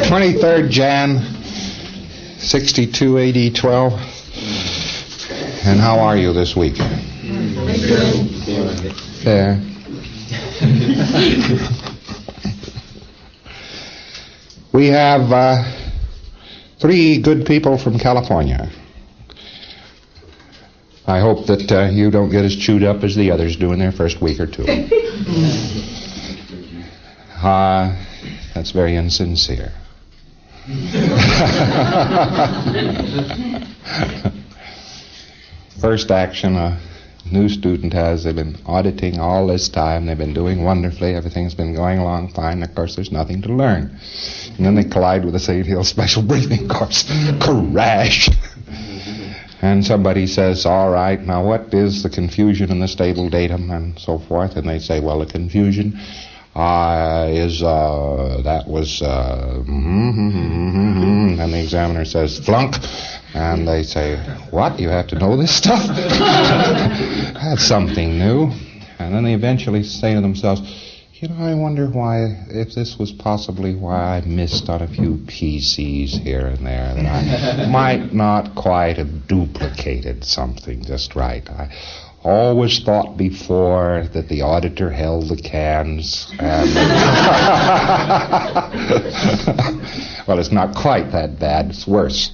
23rd Jan, 62 AD 12. And how are you this week? There. We have 3 good people from California. I hope that you don't get as chewed up as the others do in their first week or two. That's very insincere. First action a new student has, they've been auditing all this time, they've been doing wonderfully, everything's been going along fine, of course there's nothing to learn. And then they collide with the St. Hill Special Briefing course. Crash! And somebody says, all right, now what is the confusion in the stable datum and so forth? And they say, well, the confusion and the examiner says, flunk. And they say, what? You have to know this stuff? That's something new. And then they eventually say to themselves, I wonder if this was possibly why I missed on a few PCs here and there, that I might not quite have duplicated something just right. I always thought before that the auditor held the cans. And well, it's not quite that bad. It's worse.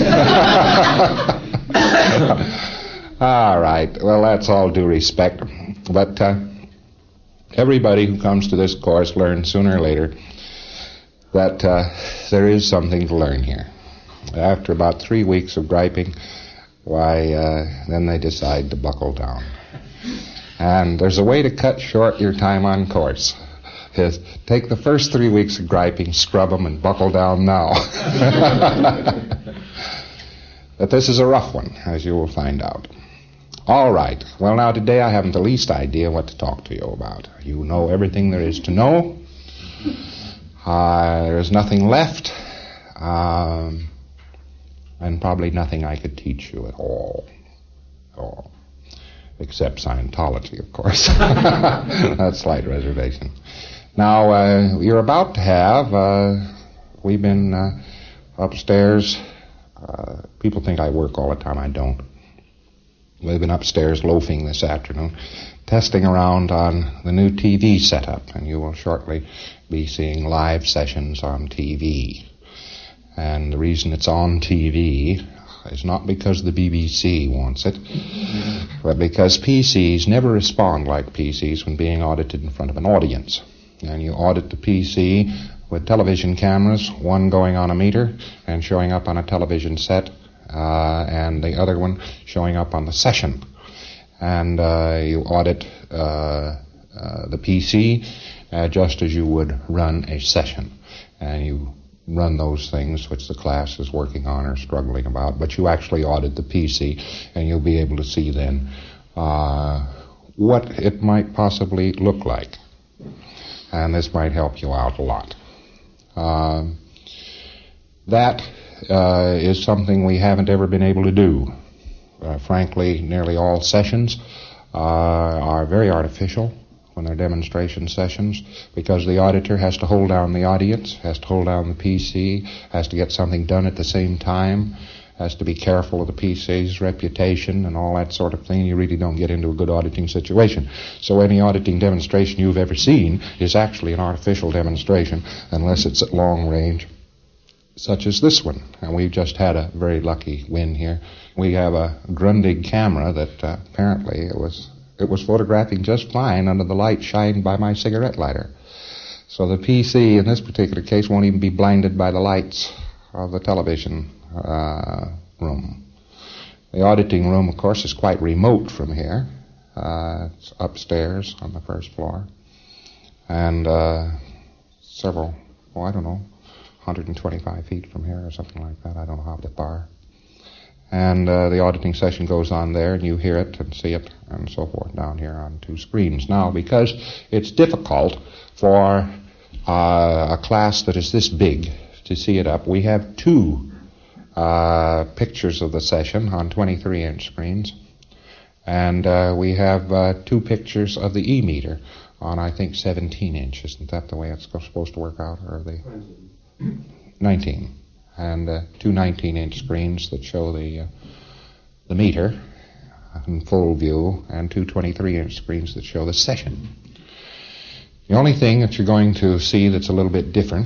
All right. Well, that's all due respect. But everybody who comes to this course learns sooner or later that there is something to learn here. After about 3 weeks of griping, then they decide to buckle down. And there's a way to cut short your time on course. Is take the first 3 weeks of griping, scrub them, and buckle down now. But this is a rough one, as you will find out. All right. Well, now, today I haven't the least idea what to talk to you about. You know everything there is to know. There's nothing left. And probably nothing I could teach you at all. Except Scientology, of course. That's slight reservation. Now, you're about to have, we've been upstairs. People think I work all the time. I don't. We've been upstairs loafing this afternoon, testing around on the new TV setup, and you will shortly be seeing live sessions on TV. And the reason it's on TV is not because the BBC wants it, but because PCs never respond like PCs when being audited in front of an audience. And you audit the PC with television cameras, one going on a meter and showing up on a television set, and the other one showing up on the session. And you audit the PC just as you would run a session. And you run those things which the class is working on or struggling about, but you actually audit the PC, and you'll be able to see then what it might possibly look like. And this might help you out a lot. That is something we haven't ever been able to do. Frankly, nearly all sessions are very artificial when they're demonstration sessions, because the auditor has to hold down the audience, has to hold down the PC, has to get something done at the same time, has to be careful of the PC's reputation and all that sort of thing. You really don't get into a good auditing situation. So any auditing demonstration you've ever seen is actually an artificial demonstration, unless it's at long range, such as this one. And we've just had a very lucky win here. We have a Grundig camera that apparently it was photographing just fine under the light shined by my cigarette lighter. So the PC in this particular case won't even be blinded by the lights of the television room. The auditing room, of course, is quite remote from here. It's upstairs on the first floor. And 125 feet from here or something like that. I don't know how far. And the auditing session goes on there, and you hear it and see it and so forth down here on 2 screens. Now, because it's difficult for a class that is this big to see it up, we have 2 pictures of the session on 23-inch screens. And we have 2 pictures of the E-meter on, I think, 17 inches. Isn't that the way it's supposed to work out? Or 19. And two 19-inch screens that show the meter in full view, and two 23-inch screens that show the session. The only thing that you're going to see that's a little bit different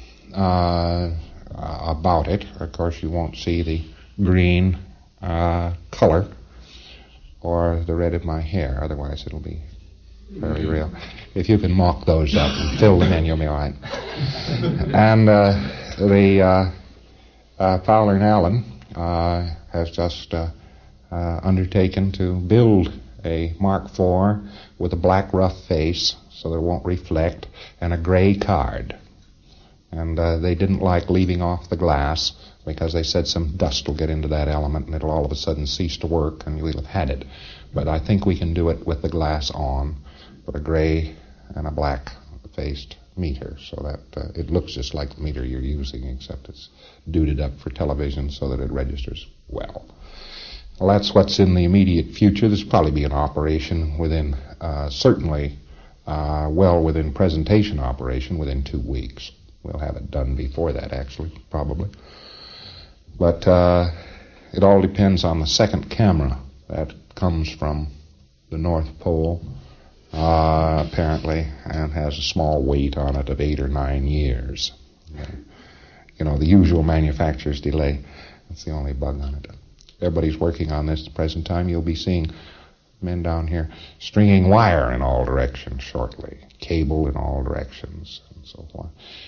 about it, of course, you won't see the green color or the red of my hair. Otherwise, it'll be fairly real. If you can mock those up and fill them in, you'll be all right. And the Fowler and Allen has just undertaken to build a Mark IV with a black rough face so that it won't reflect, and a gray card. And they didn't like leaving off the glass because they said some dust will get into that element and it'll all of a sudden cease to work and you'll have had it. But I think we can do it with the glass on, with a gray and a black-faced meter, so that it looks just like the meter you're using, except it's duded up for television so that it registers well. Well, that's what's in the immediate future. There's probably be an operation within, certainly, well within presentation operation within 2 weeks. We'll have it done before that, actually, probably. But it all depends on the second camera that comes from the North Pole, apparently, and has a small weight on it of 8 or 9 years. You know, the usual manufacturer's delay. That's the only bug on it. Everybody's working on this at the present time. You'll be seeing men down here stringing wire in all directions shortly, cable in all directions, and so forth.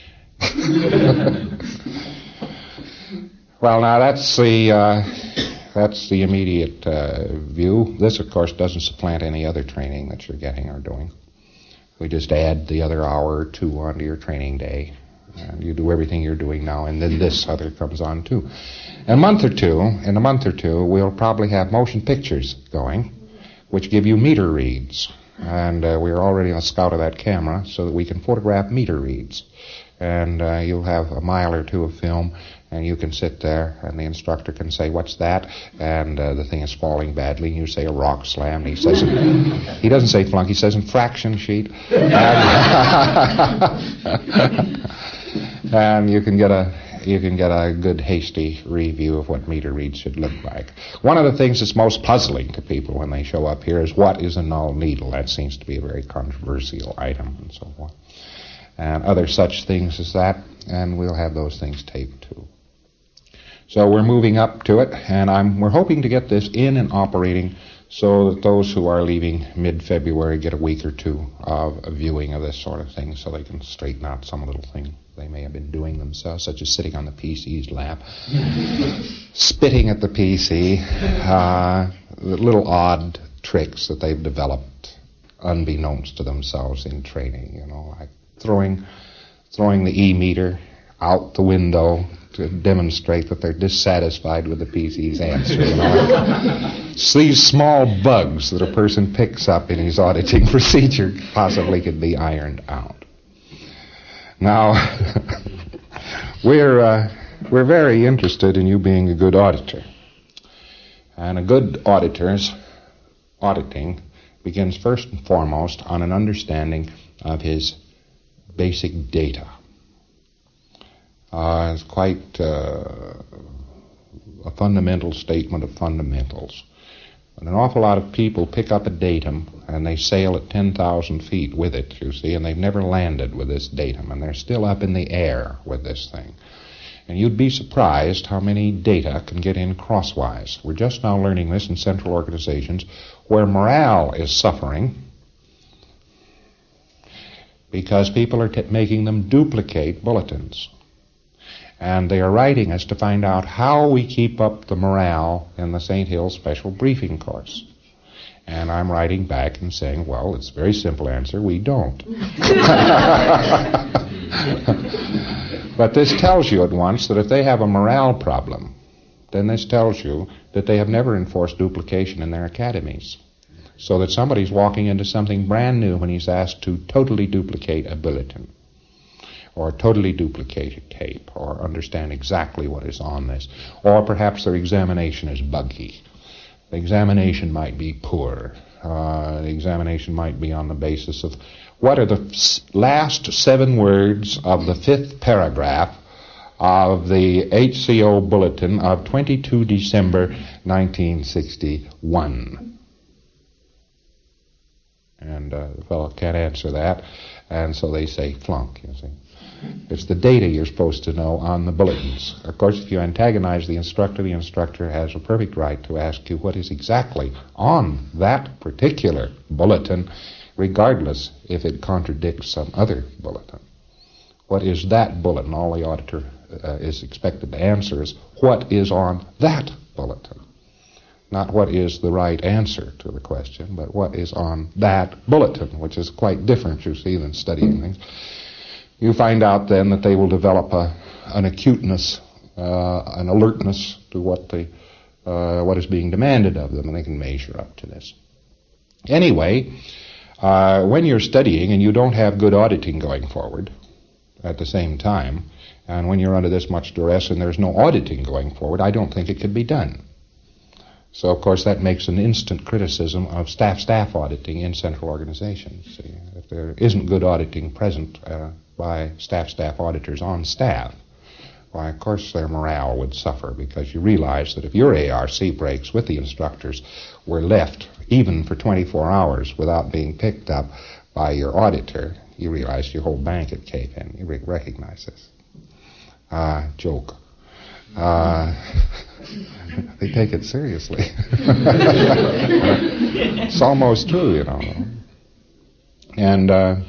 Well, now that's the immediate view. This, of course, doesn't supplant any other training that you're getting or doing. We just add the other hour or two onto your training day, and you do everything you're doing now, and then this other comes on too. In a month or two, we'll probably have motion pictures going, which give you meter reads, and we're already on the scout of that camera so that we can photograph meter reads. And you'll have a mile or two of film, and you can sit there, and the instructor can say, "What's that?" And the thing is falling badly, and you say, "A rock slam." And he says, he doesn't say flunk, he says, "infraction sheet." And you can get a good hasty review of what meter reads should look like. One of the things that's most puzzling to people when they show up here is, what is a null needle? That seems to be a very controversial item, and so forth. And other such things as that, and we'll have those things taped too. So we're moving up to it, and we're hoping to get this in and operating so that those who are leaving mid-February get a week or two of a viewing of this sort of thing, so they can straighten out some little thing they may have been doing themselves, such as sitting on the PC's lap, spitting at the PC, the little odd tricks that they've developed unbeknownst to themselves in training, you know, like throwing the E-meter out the window to demonstrate that they're dissatisfied with the PC's answer. You know? It's these small bugs that a person picks up in his auditing procedure possibly could be ironed out. Now, we're very interested in you being a good auditor. And a good auditor's auditing begins first and foremost on an understanding of his basic data. It's quite a fundamental statement of fundamentals. But an awful lot of people pick up a datum and they sail at 10,000 feet with it, you see, and they've never landed with this datum, and they're still up in the air with this thing. And you'd be surprised how many data can get in crosswise. We're just now learning this in central organizations where morale is suffering because people are making them duplicate bulletins. And they are writing us to find out how we keep up the morale in the St. Hills Special Briefing Course. And I'm writing back and saying, well, it's a very simple answer, we don't. But this tells you at once that if they have a morale problem, then this tells you that they have never enforced duplication in their academies. So that somebody's walking into something brand new when he's asked to totally duplicate a bulletin, or totally duplicate a tape, or understand exactly what is on this. Or perhaps their examination is buggy. The examination might be poor. The examination might be on the basis of what are the last 7 words of the 5th paragraph of the HCO Bulletin of 22 December 1961. And the fellow can't answer that, and so they say flunk, you see. It's the data you're supposed to know on the bulletins. Of course, if you antagonize the instructor has a perfect right to ask you what is exactly on that particular bulletin, regardless if it contradicts some other bulletin. What is that bulletin? All the auditor is expected to answer is what is on that bulletin. Not what is the right answer to the question, but what is on that bulletin, which is quite different, you see, than studying things. You find out then that they will develop an acuteness, an alertness to what is being demanded of them, and they can measure up to this. Anyway, when you're studying and you don't have good auditing going forward at the same time, and when you're under this much duress and there's no auditing going forward, I don't think it could be done. So, of course, that makes an instant criticism of staff auditing in central organizations. See, if there isn't good auditing present by staff auditors on staff, why, of course, their morale would suffer, because you realize that if your ARC breaks with the instructors were left even for 24 hours without being picked up by your auditor, you realize your whole bank would cave in. You recognize this. Joke. They take it seriously. It's almost true, you know. And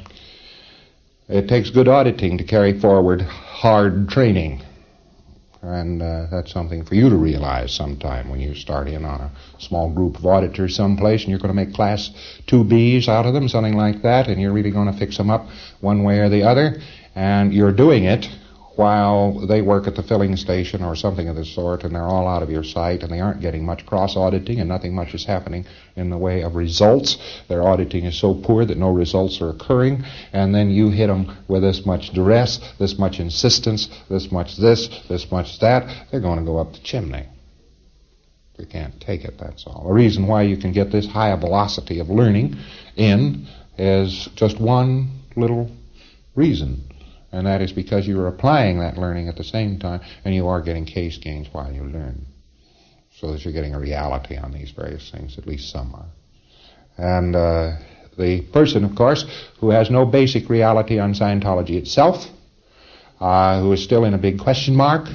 it takes good auditing to carry forward hard training. And that's something for you to realize sometime when you start in on a small group of auditors someplace and you're going to make class 2Bs out of them, something like that, and you're really going to fix them up one way or the other, and you're doing it while they work at the filling station or something of the sort, and they're all out of your sight, and they aren't getting much cross-auditing, and nothing much is happening in the way of results. Their auditing is so poor that no results are occurring, and then you hit them with this much duress, this much insistence, this much that, they're going to go up the chimney. They can't take it, that's all. The reason why you can get this high velocity of learning in is just one little reason. And that is because you are applying that learning at the same time, and you are getting case gains while you learn. So that you're getting a reality on these various things, at least some are. And the person, of course, who has no basic reality on Scientology itself, who is still in a big question mark,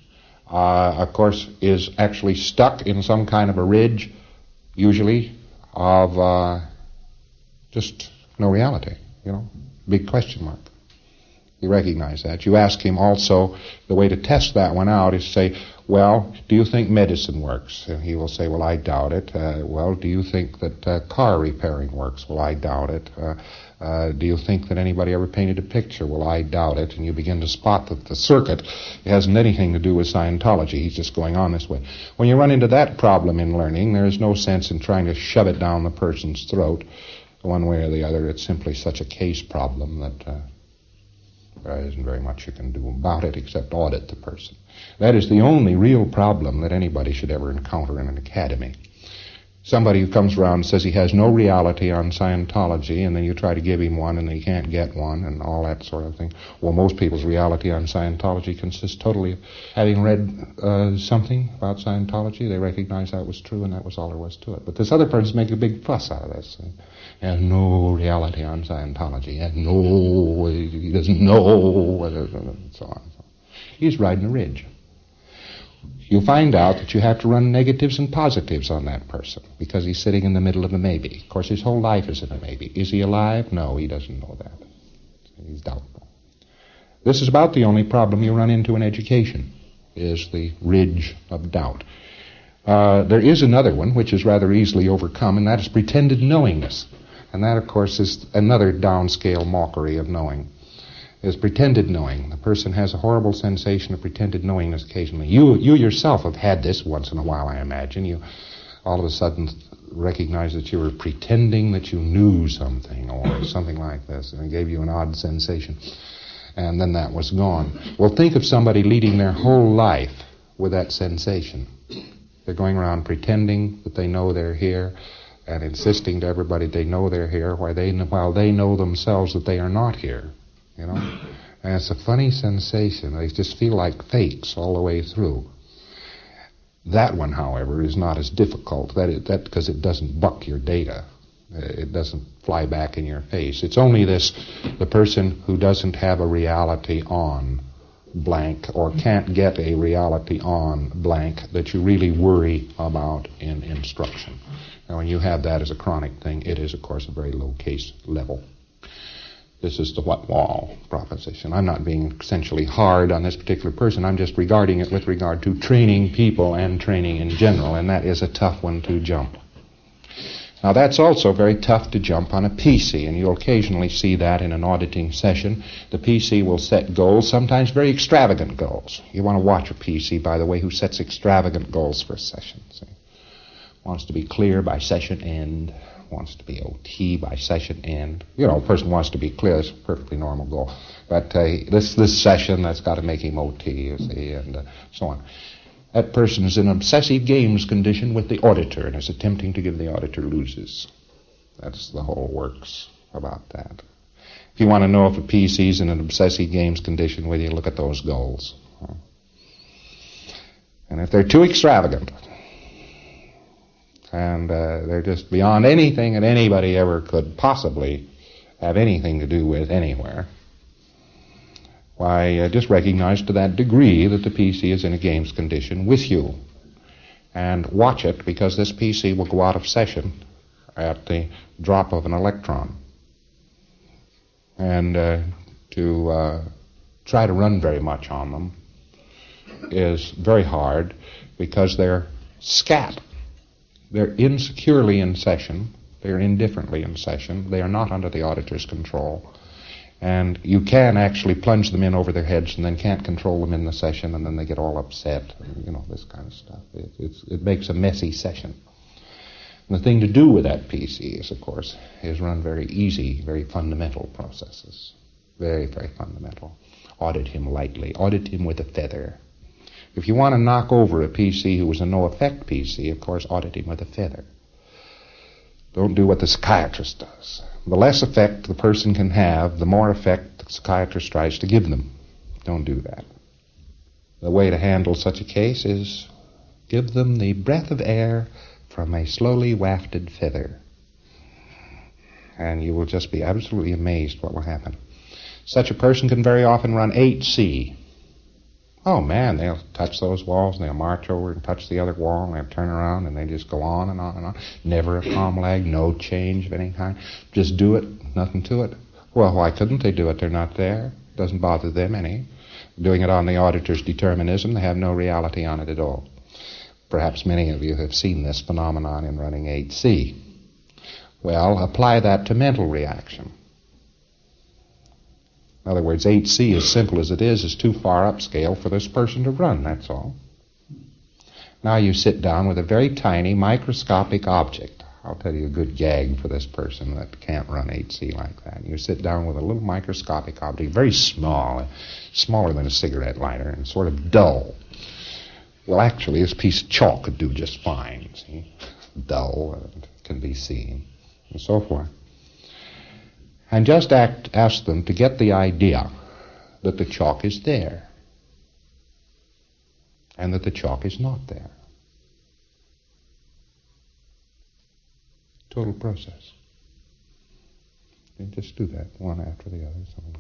of course, is actually stuck in some kind of a ridge, usually, of just no reality, you know, big question mark. You recognize that. You ask him also, the way to test that one out is say, well, do you think medicine works? And he will say, well, I doubt it. Well, do you think that car repairing works? Well, I doubt it. Do you think that anybody ever painted a picture? Well, I doubt it. And you begin to spot that the circuit hasn't anything to do with Scientology. He's just going on this way. When you run into that problem in learning, there is no sense in trying to shove it down the person's throat one way or the other. It's simply such a case problem that there isn't very much you can do about it except audit the person. That is the only real problem that anybody should ever encounter in an academy. Somebody who comes around and says he has no reality on Scientology, and then you try to give him one and he can't get one and all that sort of thing. Well, most people's reality on Scientology consists totally of having read something about Scientology. They recognize that was true and that was all there was to it. But this other person's making a big fuss out of this. He has no reality on Scientology. He doesn't know, and so on. He's riding a ridge. You'll find out that you have to run negatives and positives on that person because he's sitting in the middle of a maybe. Of course, his whole life is in a maybe. Is he alive? No, he doesn't know that. He's doubtful. This is about the only problem you run into in education, is the ridge of doubt. There is another one which is rather easily overcome, and that is pretended knowingness. And that, of course, is another downscale mockery of knowing. Is pretended knowing. The person has a horrible sensation of pretended knowingness occasionally. You yourself have had this once in a while, I imagine. You all of a sudden recognize that you were pretending that you knew something or something like this, and it gave you an odd sensation. And then that was gone. Well, think of somebody leading their whole life with that sensation. They're going around pretending that they know they're here and insisting to everybody they know they're here while they know themselves that they are not here. You know, And it's a funny sensation. They just feel like fakes all the way through. That one, however, is not as difficult because it doesn't buck your data. It doesn't fly back in your face. It's only the person who doesn't have a reality on blank or can't get a reality on blank that you really worry about in instruction. Now, when you have that as a chronic thing, it is, of course, a very low case level. This is the what wall proposition. I'm not being essentially hard on this particular person. I'm just regarding it with regard to training people and training in general, and that is a tough one to jump. Now, that's also very tough to jump on a PC, and you'll occasionally see that in an auditing session. The PC will set goals, sometimes very extravagant goals. You want to watch a PC, by the way, who sets extravagant goals for a session. See? Wants to be clear by session end, wants to be OT by session end. You know, a person wants to be clear. That's a perfectly normal goal. But this session, that's got to make him OT, you see, and so on. That person is in obsessive games condition with the auditor and is attempting to give the auditor loses. That's the whole works about that. If you want to know if a PC is in an obsessive games condition with you, look at those goals. And if they're too extravagant, and they're just beyond anything that anybody ever could possibly have anything to do with anywhere, why, just recognize to that degree that the PC is in a games condition with you. And watch it, because this PC will go out of session at the drop of an electron. And to try to run very much on them is very hard, because they're scat. They're insecurely in session. They're indifferently in session. They are not under the auditor's control. And you can actually plunge them in over their heads and then can't control them in the session, and then they get all upset, and, you know, this kind of stuff. It makes a messy session. And the thing to do with that PC is, of course, is run very easy, very fundamental processes. Very, very fundamental. Audit him lightly. Audit him with a feather. If you want to knock over a PC who was a no-effect PC, of course, audit him with a feather. Don't do what the psychiatrist does. The less effect the person can have, the more effect the psychiatrist tries to give them. Don't do that. The way to handle such a case is give them the breath of air from a slowly wafted feather. And you will just be absolutely amazed what will happen. Such a person can very often run 8C. Oh man, they'll touch those walls and they'll march over and touch the other wall and they'll turn around and they just go on and on and on. Never a palm lag, no change of any kind. Just do it, nothing to it. Well, why couldn't they do it? They're not there. Doesn't bother them any. Doing it on the auditor's determinism, they have no reality on it at all. Perhaps many of you have seen this phenomenon in running 8C. Well, apply that to mental reaction. In other words, 8C, as simple as it is too far upscale for this person to run, that's all. Now you sit down with a very tiny microscopic object. I'll tell you a good gag for this person that can't run 8C like that. You sit down with a little microscopic object, very small, smaller than a cigarette lighter, and sort of dull. Well, actually, this piece of chalk could do just fine, see? Dull, and can be seen, and so forth. And just ask them to get the idea that the chalk is there and that the chalk is not there. Total process. You just do that one after the other, something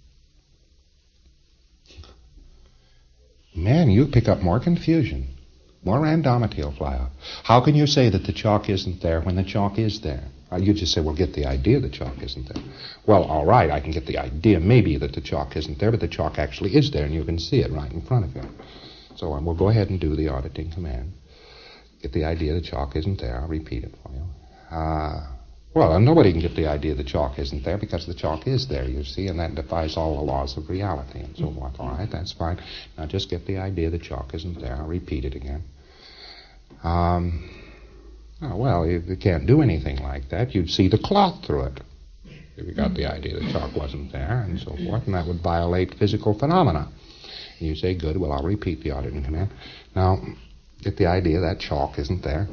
like that. Man, you pick up more confusion. More randomity will fly out. How can you say that the chalk isn't there when the chalk is there? You just say, well, get the idea the chalk isn't there. Well, all right, I can get the idea maybe that the chalk isn't there, but the chalk actually is there, and you can see it right in front of you. So we'll go ahead and do the auditing command. Get the idea the chalk isn't there. I'll repeat it for you. Well, nobody can get the idea the chalk isn't there because the chalk is there, you see, and that defies all the laws of reality and so forth. All right, that's fine. Now just get the idea the chalk isn't there. I'll repeat it again. Well, you can't do anything like that. You'd see the cloth through it if you got the idea the chalk wasn't there and so forth, and that would violate physical phenomena. And you say, good, well, I'll repeat the auditing command. Now, get the idea that chalk isn't there.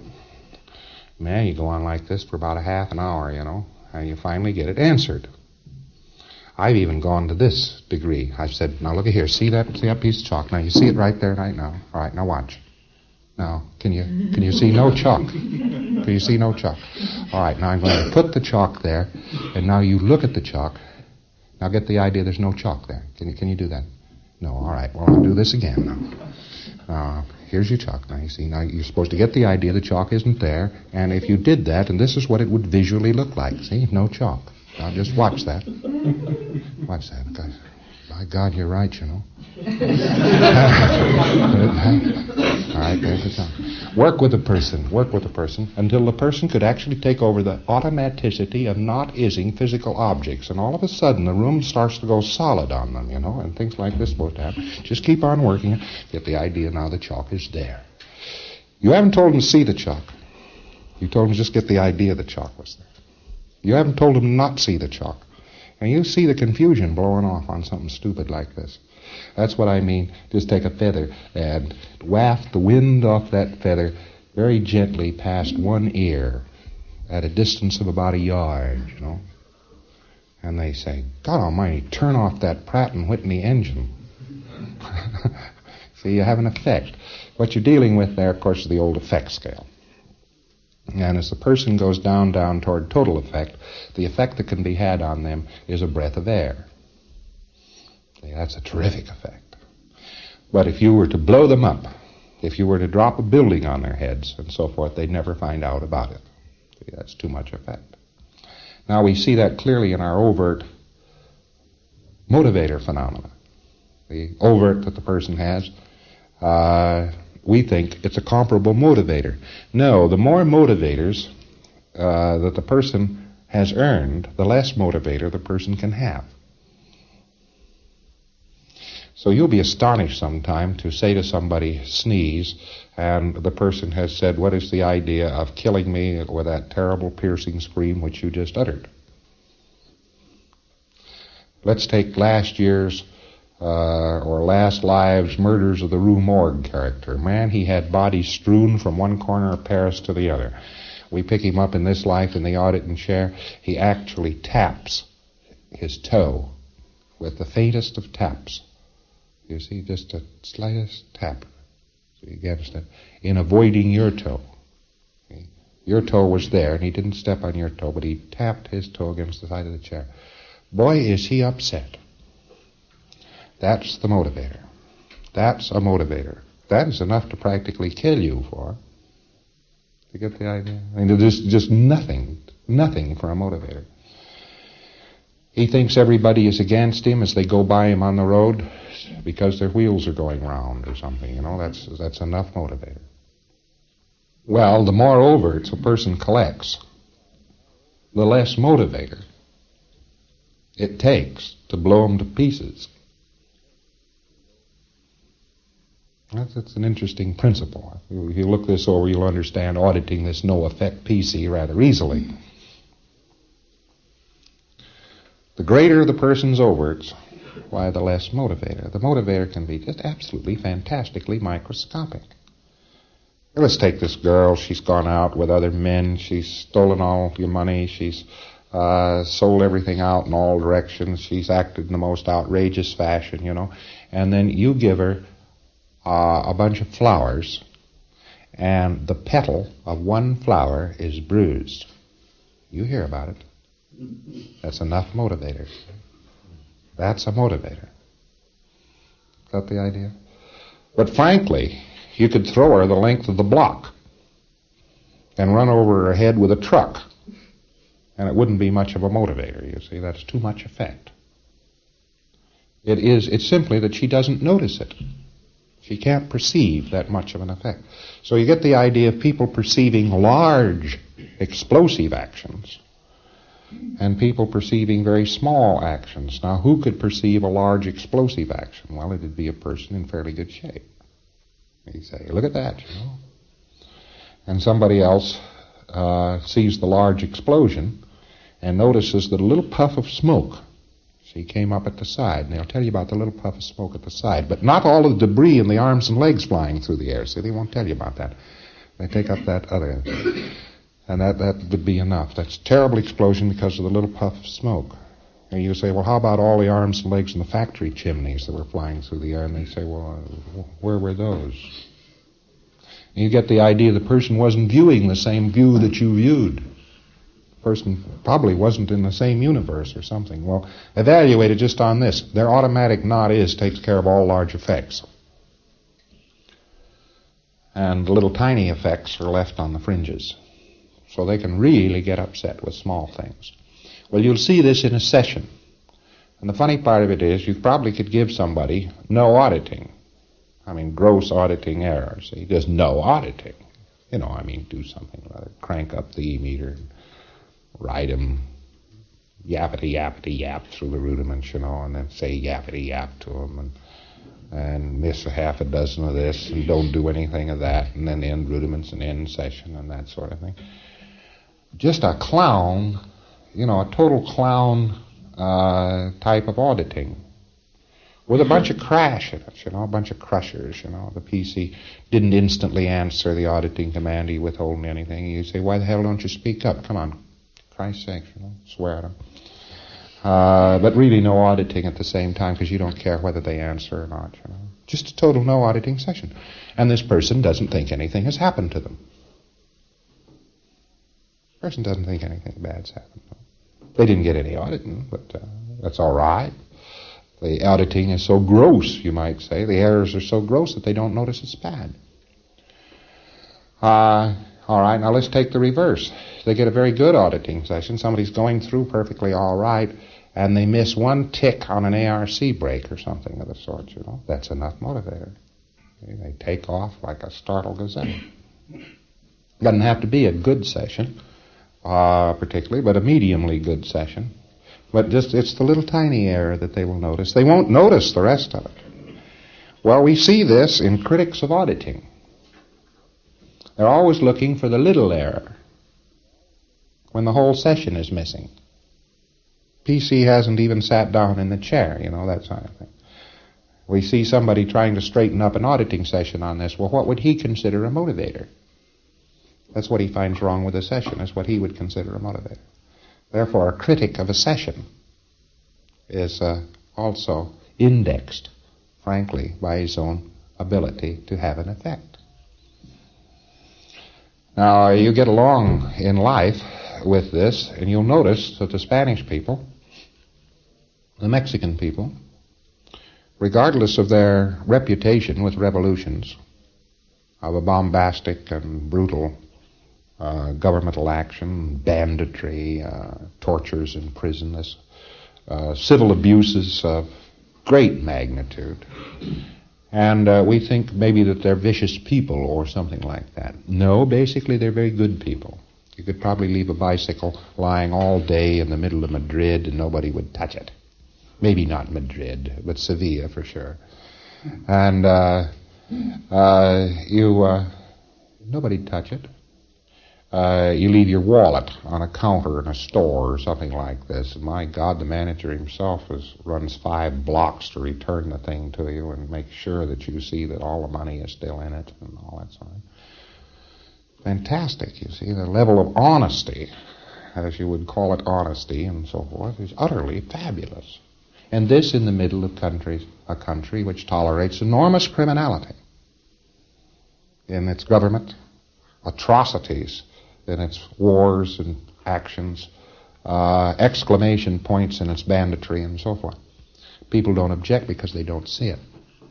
Man, you go on like this for about a half an hour, you know, and you finally get it answered. I've even gone to this degree. I've said, now look at here, see that piece of chalk? Now you see it right there right now. All right, now watch. Now, can you see no chalk? Can you see no chalk? All right, now I'm going to put the chalk there, and now you look at the chalk. Now get the idea there's no chalk there. Can you do that? No, all right, well, I'll do this again now. Here's your chalk. Now, you see, now you're supposed to get the idea the chalk isn't there, and if you did that, and this is what it would visually look like. See, no chalk. Now, just watch that. Watch that. God, by God, you're right, you know. All right, there's the chalk. Work with a person until the person could actually take over the automaticity of not ising physical objects, and all of a sudden the room starts to go solid on them, you know, and things like this supposed to happen. Just keep on working it. Get the idea now the chalk is there. You haven't told him to see the chalk. You told him to just get the idea the chalk was there. You haven't told him not see the chalk. And you see the confusion blowing off on something stupid like this. That's what I mean. Just take a feather and waft the wind off that feather very gently past one ear at a distance of about a yard, you know. And they say, God almighty, turn off that Pratt & Whitney engine. See, you have an effect. What you're dealing with there, of course, is the old effect scale. And as the person goes down toward total effect, the effect that can be had on them is a breath of air. See, that's a terrific effect. But if you were to blow them up, if you were to drop a building on their heads and so forth, they'd never find out about it. See, that's too much effect. Now we see that clearly in our overt motivator phenomena. The overt that the person has, we think it's a comparable motivator. No, the more motivators that the person has earned, the less motivator the person can have. So you'll be astonished sometime to say to somebody, sneeze, and the person has said, what is the idea of killing me with that terrible piercing scream which you just uttered? Let's take last year's or last live's Murders of the Rue Morgue character. Man, he had bodies strewn from one corner of Paris to the other. We pick him up in this life in the auditing chair. He actually taps his toe with the faintest of taps. You see, just the slightest tap against it in avoiding your toe. See? Your toe was there, and he didn't step on your toe, but he tapped his toe against the side of the chair. Boy, is he upset. That's the motivator. That's a motivator. That is enough to practically kill you for. You get the idea? I mean, there's just nothing for a motivator. He thinks everybody is against him as they go by him on the road because their wheels are going round or something. You know, that's enough motivator. Well, the more overts a person collects, the less motivator it takes to blow them to pieces. That's an interesting principle. If you look this over, you'll understand auditing this no-effect PC rather easily. The greater the person's overts, why, the less motivator. The motivator can be just absolutely fantastically microscopic. Let's take this girl. She's gone out with other men. She's stolen all your money. She's sold everything out in all directions. She's acted in the most outrageous fashion, you know. And then you give her a bunch of flowers, and the petal of one flower is bruised. You hear about it. That's enough motivator. That's a motivator. Got the idea? But frankly, you could throw her the length of the block and run over her head with a truck, and it wouldn't be much of a motivator, you see. That's too much effect. It's simply that she doesn't notice it. She can't perceive that much of an effect. So you get the idea of people perceiving large explosive actions and people perceiving very small actions. Now, who could perceive a large explosive action? Well, it'd be a person in fairly good shape. You say, look at that, you know. And somebody else sees the large explosion and notices that a little puff of smoke, see, came up at the side. And they'll tell you about the little puff of smoke at the side, but not all of the debris in the arms and legs flying through the air. See, they won't tell you about that. They take up that other, and that would be enough. That's a terrible explosion because of the little puff of smoke. And you say, well, how about all the arms and legs in the factory chimneys that were flying through the air? And they say, well, where were those? And you get the idea the person wasn't viewing the same view that you viewed. The person probably wasn't in the same universe or something. Well, evaluated just on this. Their automatic not is takes care of all large effects. And little tiny effects are left on the fringes. So they can really get upset with small things. Well, you'll see this in a session. And the funny part of it is you probably could give somebody no auditing. I mean, gross auditing errors. He does no auditing. Do something rather. Crank up the E-meter and ride him yappity-yappity-yap through the rudiments, and then say yappity-yap to him and miss a half a dozen of this and don't do anything of that and then end rudiments and end session and that sort of thing. Just a clown, a total clown type of auditing with a bunch of crash in it, a bunch of crushers, The PC didn't instantly answer the auditing command. He withholding anything. You say, why the hell don't you speak up? Come on, Christ's sake, swear at him. But really no auditing at the same time because you don't care whether they answer or not, Just a total no auditing session. And this person doesn't think anything has happened to them. Person doesn't think anything bad's happened. They didn't get any auditing, but that's all right. The auditing is so gross, you might say. The errors are so gross that they don't notice it's bad. All right, now let's take the reverse. They get a very good auditing session. Somebody's going through perfectly all right, and they miss one tick on an ARC brake or something of the sort, That's enough motivator. They take off like a startled gazelle. Doesn't have to be a good session. Particularly, but a mediumly good session. But it's the little tiny error that they will notice. They won't notice the rest of it. Well, we see this in critics of auditing. They're always looking for the little error when the whole session is missing. PC hasn't even sat down in the chair, that sort of thing. We see somebody trying to straighten up an auditing session on this. Well, what would he consider a motivator? That's what he finds wrong with a session. That's what he would consider a motivator. Therefore, a critic of a session is also indexed, frankly, by his own ability to have an effect. Now, you get along in life with this, and you'll notice that the Spanish people, the Mexican people, regardless of their reputation with revolutions, of a bombastic and brutal governmental action, banditry, tortures in prison, civil abuses of great magnitude. And we think maybe that they're vicious people or something like that. No, basically they're very good people. You could probably leave a bicycle lying all day in the middle of Madrid and nobody would touch it. Maybe not Madrid, but Sevilla for sure. And nobody'd touch it. You leave your wallet on a counter in a store or something like this, and my God, the manager himself runs 5 blocks to return the thing to you and make sure that you see that all the money is still in it and all that sort of thing. Fantastic, you see, the level of honesty, as you would call it honesty and so forth, is utterly fabulous. And this in the middle of a country which tolerates enormous criminality in its government, atrocities in its wars and actions, exclamation points in its banditry and so forth. People don't object because they don't see it.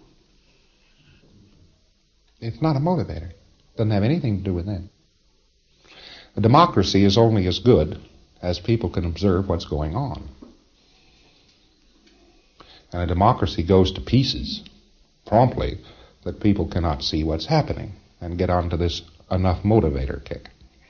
It's not a motivator. It doesn't have anything to do with them. A democracy is only as good as people can observe what's going on. And a democracy goes to pieces promptly that people cannot see what's happening and get onto this enough motivator kick.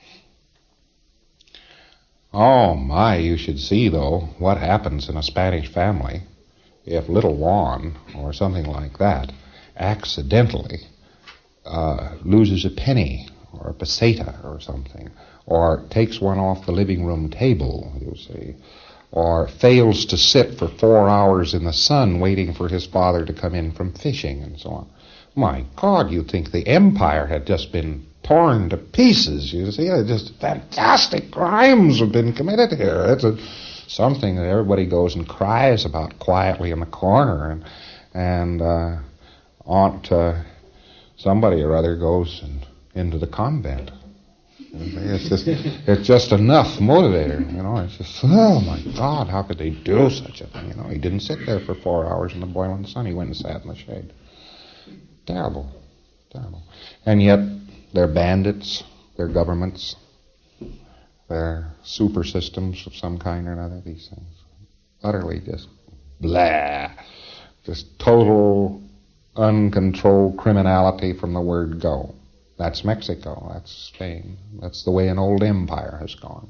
Oh my, you should see though what happens in a Spanish family if little Juan or something like that accidentally loses a penny or a peseta or something, or takes one off the living room table, you see, or fails to sit for 4 hours in the sun waiting for his father to come in from fishing and so on. My God, you'd think the empire had just been torn to pieces, you see. Just fantastic crimes have been committed here. something that everybody goes and cries about quietly in the corner, and Aunt somebody or other goes into the convent. It's just enough motivator, It's just, oh my God, how could they do such a thing? He didn't sit there for 4 hours in the boiling sun. He went and sat in the shade. Terrible, terrible. And yet, they're bandits, they're governments, they're super systems of some kind or another, these things. Utterly just blah. Just total, uncontrolled criminality from the word go. That's Mexico, that's Spain. That's the way an old empire has gone.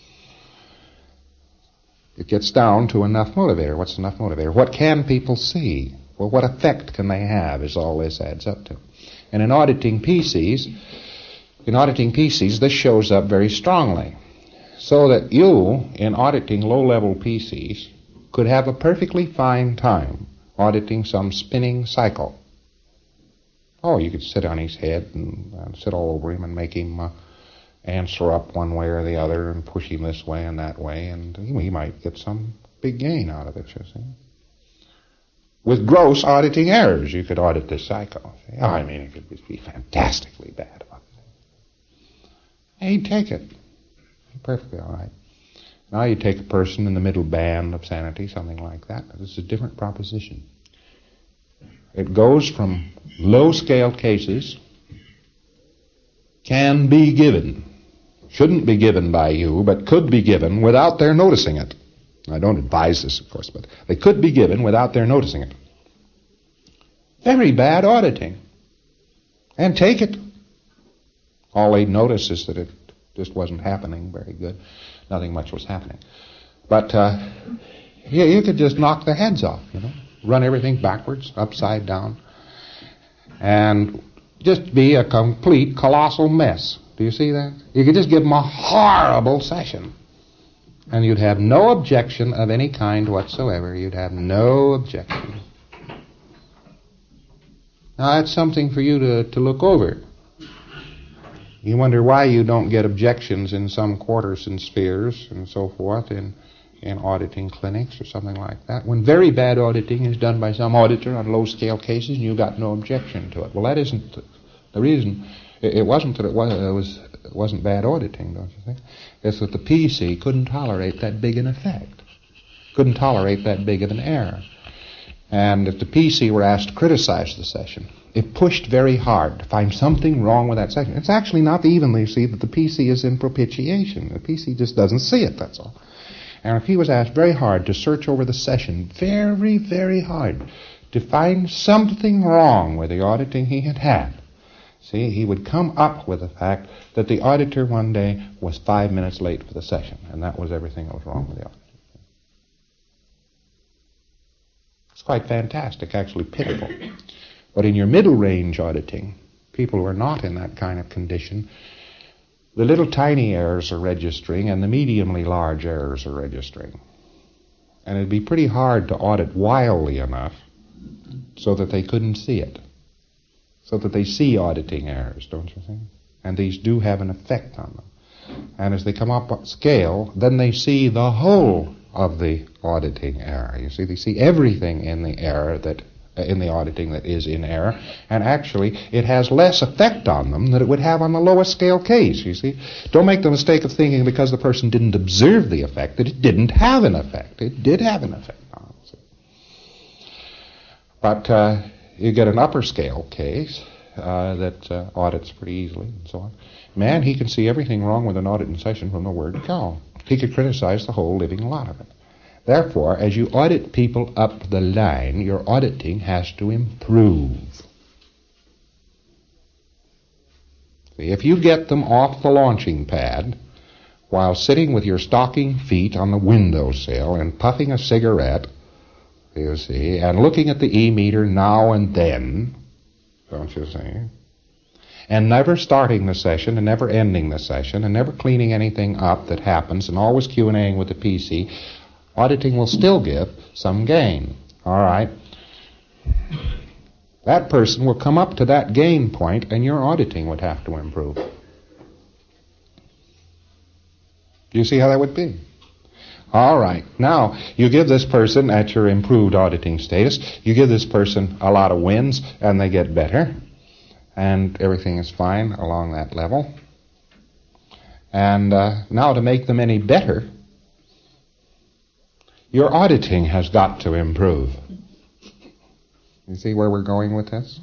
It gets down to enough motivator. What's enough motivator? What can people see? Well, what effect can they have is all this adds up to. And in auditing PCs, this shows up very strongly. So that you, in auditing low-level PCs, could have a perfectly fine time auditing some spinning cycle. Oh, you could sit on his head and sit all over him and make him answer up one way or the other and push him this way and that way, and he might get some big gain out of it, you see. With gross auditing errors, you could audit this cycle. It could be fantastically bad auditing. He'd take it. Perfectly all right. Now you take a person in the middle band of sanity, something like that. This is a different proposition. It goes from low-scale cases, can be given, shouldn't be given by you, but could be given without their noticing it. I don't advise this, of course, but they could be given without their noticing it. Very bad auditing. And take it. All they'd notice is that it just wasn't happening very good. Nothing much was happening. But you could just knock their heads off, Run everything backwards, upside down, and just be a complete colossal mess. Do you see that? You could just give them a horrible session, and you'd have no objection of any kind whatsoever. You'd have no objection. Now, that's something for you to look over. You wonder why you don't get objections in some quarters and spheres and so forth in auditing clinics or something like that. When very bad auditing is done by some auditor on low-scale cases and you got no objection to it. Well, that isn't the reason. It wasn't that it wasn't bad auditing, don't you think? It's that the PC couldn't tolerate that big an effect. Couldn't tolerate that big of an error. And if the PC were asked to criticize the session, it pushed very hard to find something wrong with that session. It's actually not evenly see that the PC is in propitiation. The PC just doesn't see it, that's all. And if he was asked very hard to search over the session, very, very hard, to find something wrong with the auditing he had had, see, he would come up with the fact that the auditor one day was 5 minutes late for the session, and that was everything that was wrong with the auditor. It's quite fantastic, actually pitiful. But in your middle range auditing, people who are not in that kind of condition, the little tiny errors are registering and the mediumly large errors are registering. And it'd be pretty hard to audit wildly enough so that they couldn't see it. So that they see auditing errors, don't you think? And these do have an effect on them. And as they come up scale, then they see the whole of the auditing error. You see, they see everything in the error in the auditing that is in error, and actually it has less effect on them than it would have on the lowest scale case, you see. Don't make the mistake of thinking because the person didn't observe the effect that it didn't have an effect. It did have an effect on them. See. But you get an upper scale case that audits pretty easily and so on. Man, he can see everything wrong with an auditing session from the word go. He could criticize the whole living lot of it. Therefore, as you audit people up the line, your auditing has to improve. See, if you get them off the launching pad while sitting with your stocking feet on the windowsill and puffing a cigarette, you see, and looking at the E-meter now and then, don't you see, and never starting the session and never ending the session and never cleaning anything up that happens and always Q&Aing with the PC, auditing will still give some gain. All right. That person will come up to that gain point and your auditing would have to improve. Do you see how that would be? All right. Now, you give this person, at your improved auditing status, you give this person a lot of wins, and they get better, and everything is fine along that level. And now to make them any better, your auditing has got to improve. You see where we're going with this?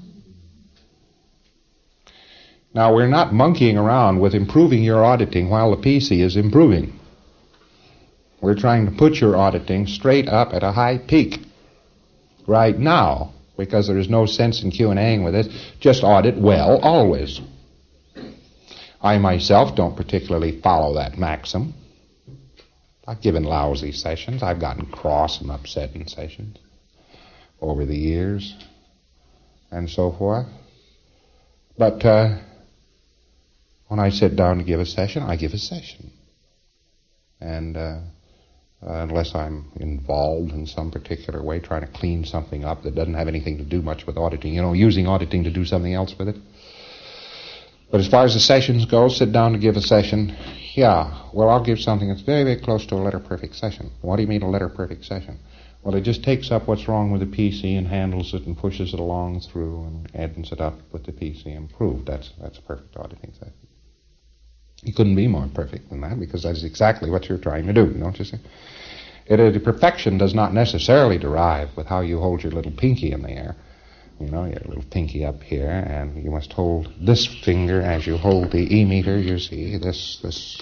Now, we're not monkeying around with improving your auditing while the PC is improving. We're trying to put your auditing straight up at a high peak right now, because there is no sense in Q&Aing with it. Just audit well always. I myself don't particularly follow that maxim. I've given lousy sessions. I've gotten cross and upset in sessions over the years and so forth. But when I sit down to give a session, I give a session. And unless I'm involved in some particular way trying to clean something up that doesn't have anything to do much with auditing, using auditing to do something else with it. But as far as the sessions go, sit down to give a session. Yeah, well, I'll give something that's very, very close to a letter-perfect session. What do you mean a letter-perfect session? Well, it just takes up what's wrong with the PC and handles it and pushes it along through and ends it up with the PC improved. That's a perfect auditing session. You couldn't be more perfect than that, because that's exactly what you're trying to do, don't you see? Perfection does not necessarily derive with how you hold your little pinky in the air. Your little pinky up here, and you must hold this finger as you hold the E-meter. You see, the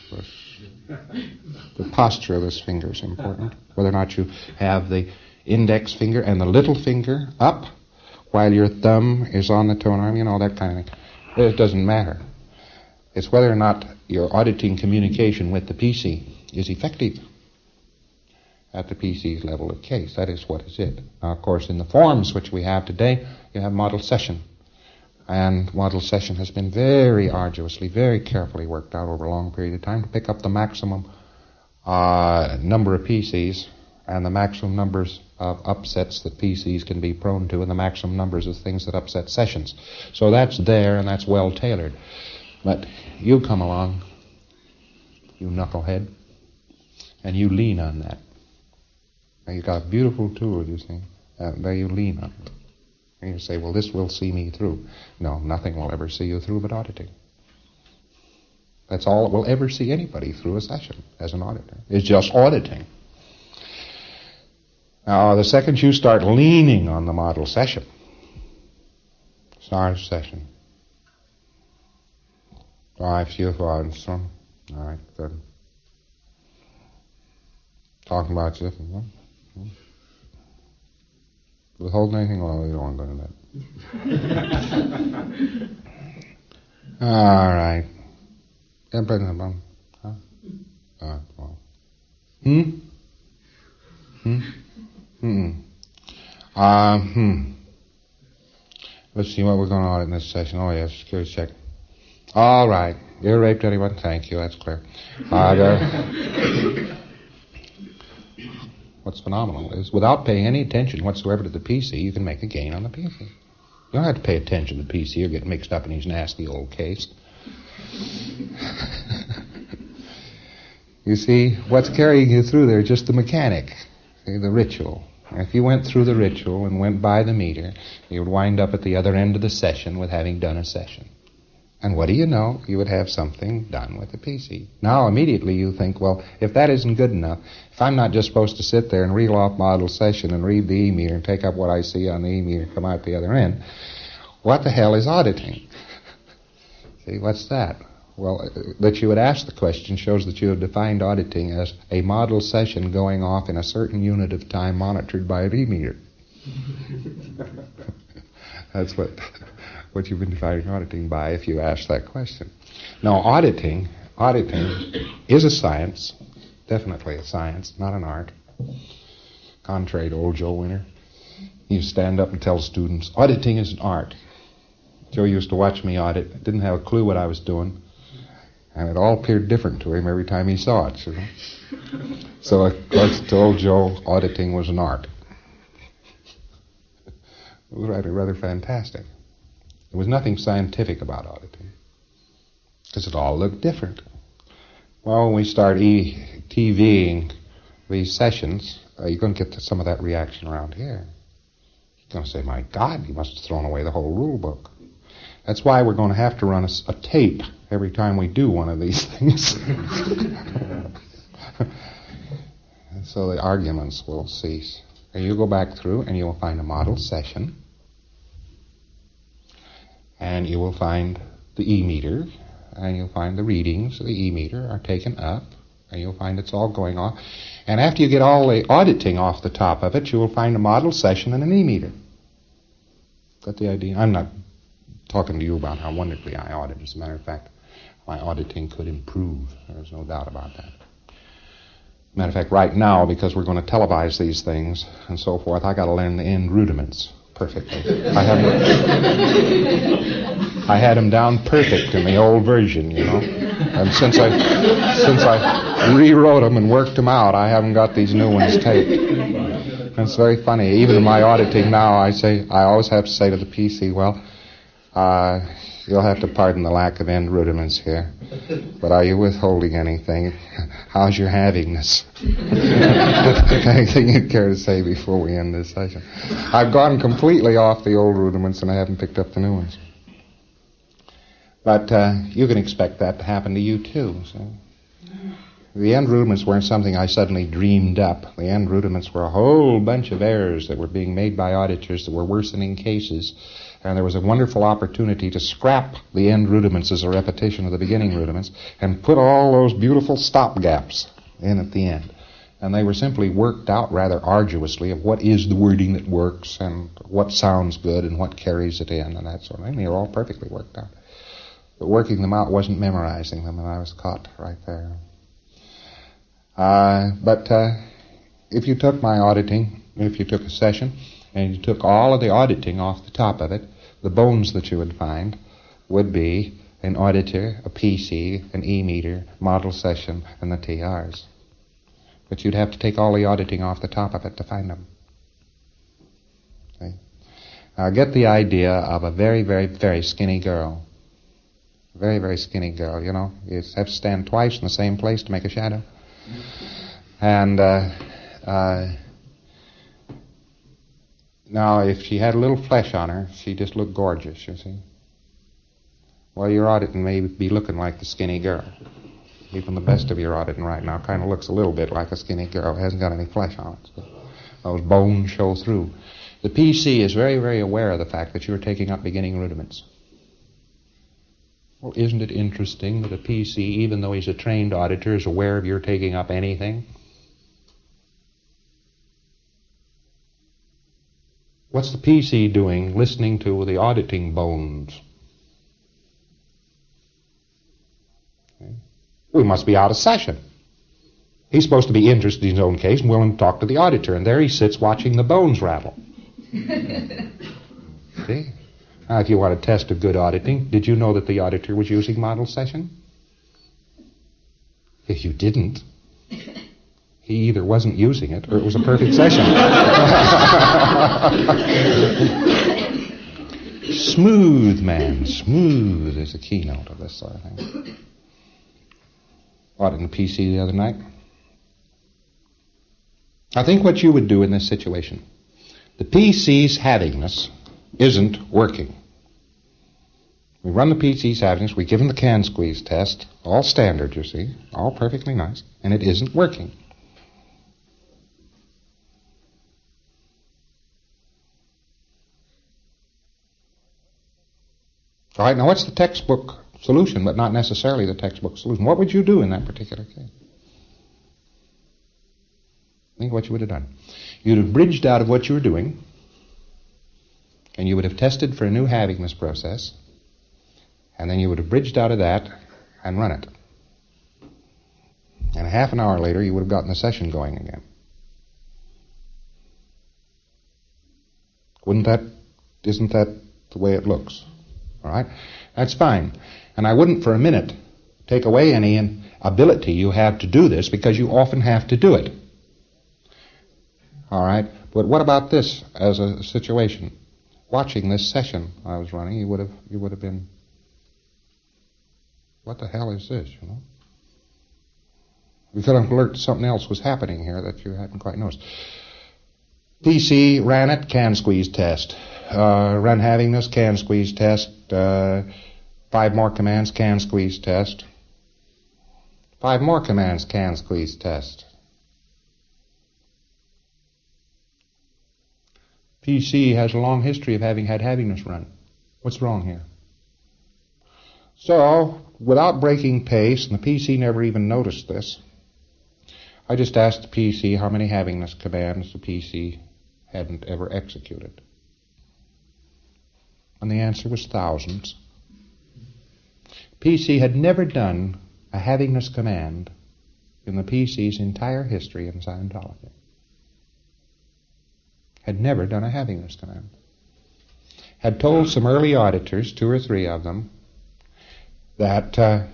posture of this finger is important. Whether or not you have the index finger and the little finger up while your thumb is on the tone arm, that kind of thing. It doesn't matter. It's whether or not your auditing communication with the PC is effective at the PC's level of case. That is what is it. Now, of course, in the forms which we have today, you have model session. And model session has been very arduously, very carefully worked out over a long period of time to pick up the maximum number of PCs and the maximum numbers of upsets that PCs can be prone to and the maximum numbers of things that upset sessions. So that's there, and that's well tailored. But you come along, you knucklehead, and you lean on that. Now, you've got a beautiful tool, you see. There you lean on it. And you say, well, this will see me through. No, nothing will ever see you through but auditing. That's all that will ever see anybody through a session as an auditor. It's just auditing. Now, the second you start leaning on the model session, SARS session, 5 few words. All right, good. Talking about this. Withholding anything? Well, we don't want to go into that. All right. Huh? All right, well. Let's see what we're going to audit in this session. Oh, yes, security check. All right. You ever raped anyone? Thank you, that's clear. What's phenomenal is, without paying any attention whatsoever to the PC, you can make a gain on the PC. You don't have to pay attention to the PC or get mixed up in his nasty old case. You see, what's carrying you through there is just the mechanic, the ritual. If you went through the ritual and went by the meter, you would wind up at the other end of the session with having done a session. And what do you know? You would have something done with the PC. Now, immediately you think, well, if that isn't good enough, if I'm not just supposed to sit there and reel off model session and read the E-meter and take up what I see on the E-meter and come out the other end, what the hell is auditing? See, what's that? Well, that you would ask the question shows that you have defined auditing as a model session going off in a certain unit of time monitored by an E-meter. That's what you've been defining auditing by if you ask that question. Now, auditing is a science, definitely a science, not an art. Contrary to old Joe Winter, he used to stand up and tell students, auditing is an art. Joe used to watch me audit, didn't have a clue what I was doing, and it all appeared different to him every time he saw it. So of course, to old Joe, auditing was an art. It was rather fantastic. There was nothing scientific about auditing, because it all looked different. Well, when we start TVing these sessions, you're going to get some of that reaction around here. You're going to say, my God, he must have thrown away the whole rule book. That's why we're going to have to run a tape every time we do one of these things. So the arguments will cease. And you go back through and you will find a model session. And you will find the E-meter. And you'll find the readings of the E-meter are taken up. And you'll find it's all going off. And after you get all the auditing off the top of it, you will find a model session and an E-meter. Got the idea? I'm not talking to you about how wonderfully I audit. As a matter of fact, my auditing could improve. There's no doubt about that. Matter of fact, right now, because we're going to televise these things and so forth, I got to learn the end rudiments perfectly. I had them down perfect in the old version, you know. And since I rewrote them and worked them out, I haven't got these new ones taped. And it's very funny. Even in my auditing now, I always have to say to the PC, well, you'll have to pardon the lack of end rudiments here, but are you withholding anything? How's your havingness? Anything you'd care to say before we end this session? I've gone completely off the old rudiments and I haven't picked up the new ones. But you can expect that to happen to you too. So. The end rudiments weren't something I suddenly dreamed up. The end rudiments were a whole bunch of errors that were being made by auditors that were worsening cases. And there was a wonderful opportunity to scrap the end rudiments as a repetition of the beginning rudiments and put all those beautiful stop gaps in at the end. And they were simply worked out rather arduously of what is the wording that works and what sounds good and what carries it in and that sort of thing. They were all perfectly worked out. But working them out wasn't memorizing them, and I was caught right there. But if you took my auditing, if you took a session, and you took all of the auditing off the top of it, the bones that you would find would be an auditor, a PC, an E-meter, model session, and the TRs. But you'd have to take all the auditing off the top of it to find them. Okay? Now get the idea of a very, very, very skinny girl. Very, very skinny girl, you know. You have to stand twice in the same place to make a shadow. And now, if she had a little flesh on her, she just looked gorgeous, you see. Well, your auditing may be looking like the skinny girl. Even the best of your auditing right now kind of looks a little bit like a skinny girl. It hasn't got any flesh on it. So those bones show through. The PC is very, very aware of the fact that you're taking up beginning rudiments. Well, isn't it interesting that a PC, even though he's a trained auditor, is aware of your taking up anything? What's the PC doing listening to the auditing bones? Okay. We must be out of session. He's supposed to be interested in his own case and willing to talk to the auditor, and there he sits watching the bones rattle. See? Now, if you want to test a good auditing, did you know that the auditor was using model session? If you didn't, he either wasn't using it or it was a perfect session. Smooth, man. Smooth is the keynote of this sort of thing. Auditing the PC the other night. I think what you would do in this situation, the PC's havingness isn't working. We run the PC's havingness, we give him the can squeeze test, all standard, you see, all perfectly nice, and it isn't working. All right, now what's the textbook solution, but not necessarily the textbook solution? What would you do in that particular case? Think what you would have done. You'd have bridged out of what you were doing, and you would have tested for a new havingness process, and then you would have bridged out of that and run it. And a half an hour later, you would have gotten the session going again. Isn't that the way it looks? All right? That's fine. And I wouldn't for a minute take away any ability you have to do this, because you often have to do it. All right? But what about this as a situation? Watching this session I was running, you would have been, what the hell is this, you know? We could have alerted something else was happening here that you hadn't quite noticed. PC ran it, can squeeze test. Run having this, can squeeze test. 5 more commands, can squeeze test. 5 more commands, can squeeze test. PC has a long history of having this run. What's wrong here? So, without breaking pace, and the PC never even noticed this, I just asked the PC how many having this commands the PC hadn't ever executed. And the answer was thousands. PC had never done a having this command in the PC's entire history in Scientology. Had never done a having this command. Had told some early auditors, 2 or 3 of them, that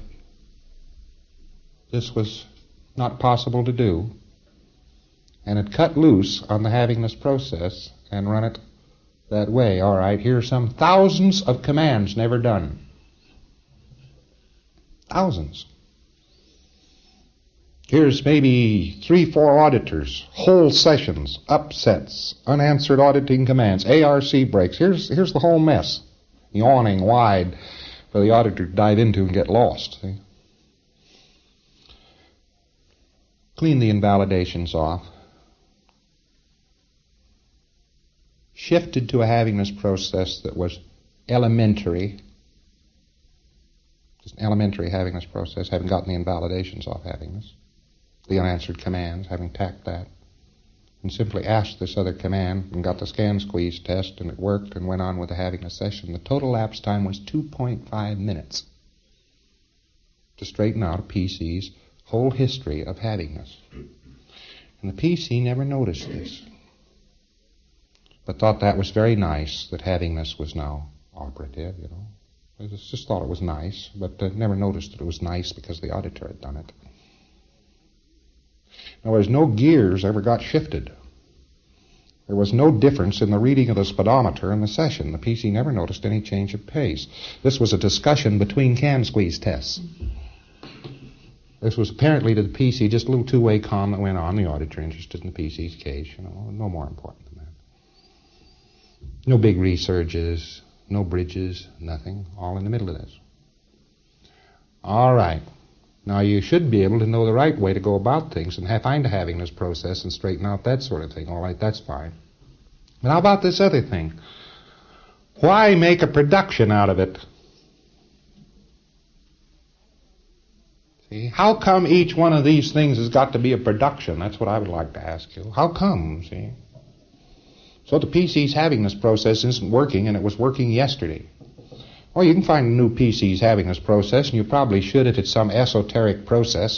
this was not possible to do, and had cut loose on the having this process and run it that way. All right, here are some thousands of commands never done. Thousands. Here's maybe 3, 4 auditors, whole sessions, upsets, unanswered auditing commands, ARC breaks. Here's the whole mess, yawning wide for the auditor to dive into and get lost. See? Clean the invalidations off. Shifted to a having this process that was elementary. Just an elementary having this process, having gotten the invalidations off having this. The unanswered commands, having tacked that. And simply asked this other command and got the scan squeeze test, and it worked, and went on with the having a session. The total lapse time was 2.5 minutes to straighten out a PC's whole history of having this. And the PC never noticed this, but thought that was very nice that having this was now operative, you know. They just thought it was nice, but never noticed that it was nice because the auditor had done it. In other words, no gears ever got shifted. There was no difference in the reading of the speedometer in the session. The PC never noticed any change of pace. This was a discussion between can squeeze tests. This was apparently to the PC just a little two-way comm that went on, the auditor interested in the PC's case, you know, no more important than that. No big resurges, no bridges, nothing, all in the middle of this. All right. Now, you should be able to know the right way to go about things and find a having this process and straighten out that sort of thing. All right, that's fine. But how about this other thing? Why make a production out of it? See, how come each one of these things has got to be a production? That's what I would like to ask you. How come, see? So the PC's having this process isn't working, and it was working yesterday. Well, you can find new PCs having this process, and you probably should if it's some esoteric process.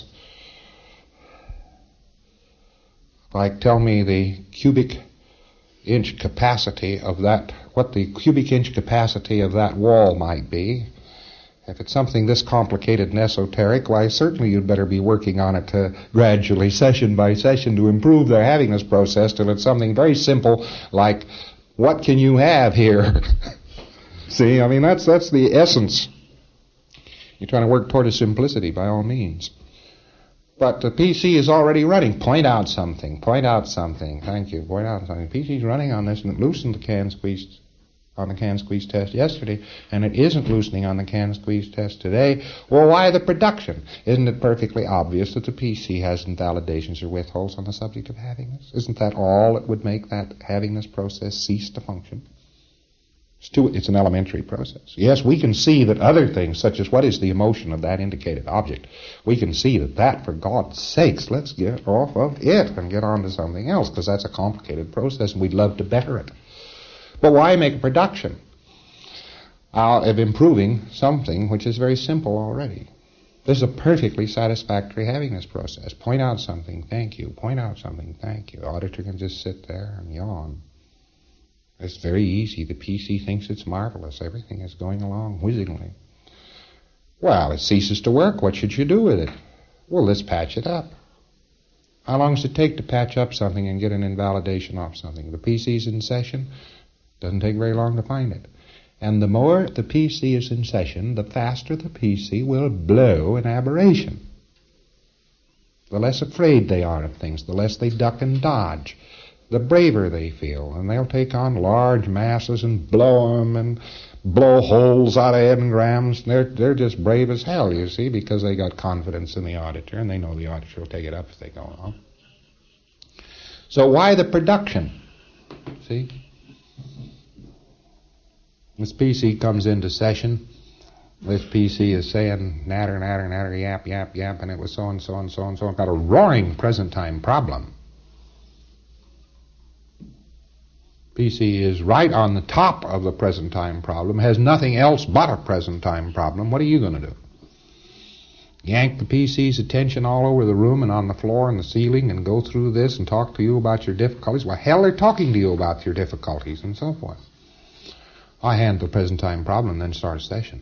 Like, tell me the cubic inch capacity of that, what the cubic inch capacity of that wall might be. If it's something this complicated and esoteric, why, certainly you'd better be working on it gradually, session by session, to improve their having this process till it's something very simple, like, what can you have here? See, I mean, that's the essence. You're trying to work toward a simplicity, by all means. But the PC is already running. Point out something. Thank you. Point out something. The PC's running on this, and it loosened the can squeeze on the can squeeze test yesterday, and it isn't loosening on the can squeeze test today. Well, why the production? Isn't it perfectly obvious that the PC has invalidations or withholds on the subject of having this? Isn't that all that would make that having this process cease to function? It's an elementary process. Yes, we can see that other things, such as what is the emotion of that indicated object, we can see that, for God's sakes, let's get off of it and get on to something else, because that's a complicated process and we'd love to better it. But why make a production of improving something which is very simple already? This is a perfectly satisfactory having this process. Point out something, thank you. Point out something, thank you. The auditor can just sit there and yawn. It's very easy. The PC thinks it's marvelous. Everything is going along whizzingly. Well, it ceases to work. What should you do with it? Well, let's patch it up. How long does it take to patch up something and get an invalidation off something? The PC's in session. Doesn't take very long to find it. And the more the PC is in session, the faster the PC will blow an aberration. The less afraid they are of things, the less they duck and dodge, the braver they feel, and they'll take on large masses and blow them and blow holes out of engrams. They're just brave as hell, you see, because they got confidence in the auditor, and they know the auditor will take it up if they go along. So why the production? See? This PC comes into session. This PC is saying natter, natter, natter, yap, yap, yap, and it was so and so and so and so. Got a roaring present time problem. PC is right on the top of the present time problem, has nothing else but a present time problem. What are you going to do? Yank the PC's attention all over the room and on the floor and the ceiling and go through this and talk to you about your difficulties? Well, hell, they're talking to you about your difficulties and so forth. I handle the present time problem and then start a session.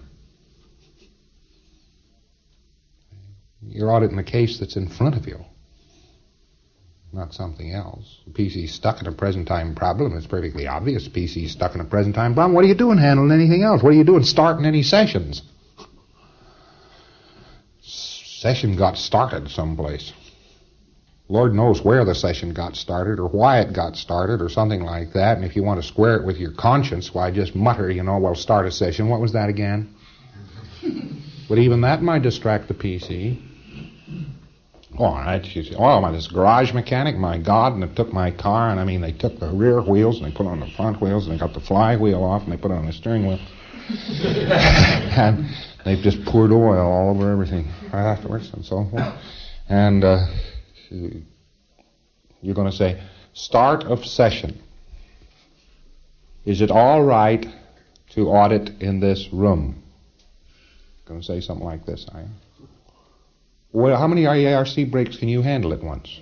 You're auditing the case that's in front of you, not something else. The PC's stuck in a present time problem. It's perfectly obvious the PC's stuck in a present time problem. What are you doing handling anything else? What are you doing starting any sessions? Session got started someplace. Lord knows where the session got started or why it got started or something like that. And if you want to square it with your conscience, why just mutter, well, start a session. What was that again? But even that might distract the PC. All right, you say, this garage mechanic, my God, and they took my car, and they took the rear wheels and they put on the front wheels and they got the flywheel off and they put it on the steering wheel. And they've just poured oil all over everything right afterwards and so forth. And you're going to say, start of session. Is it all right to audit in this room? Going to say something like this, are you? Well, how many ARC breaks can you handle at once?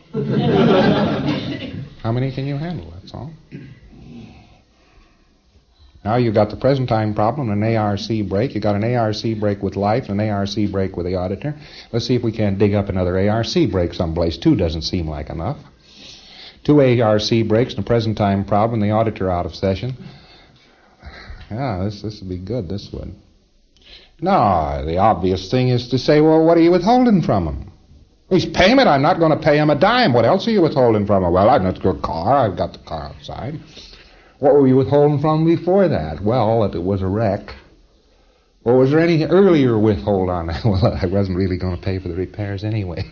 How many can you handle? That's all. Now you've got the present time problem, an ARC break. You've got an ARC break with life and an ARC break with the auditor. Let's see if we can't dig up another ARC break someplace. 2 doesn't seem like enough. 2 ARC breaks and a present time problem, the auditor out of session. Yeah, this would be good, this would. No, the obvious thing is to say, well, what are you withholding from him? His payment, I'm not going to pay him a dime. What else are you withholding from him? Well, I've got a car. I've got the car outside. What were you withholding from him before that? Well, that it was a wreck. Or was there any earlier withhold on it? Well, I wasn't really going to pay for the repairs anyway.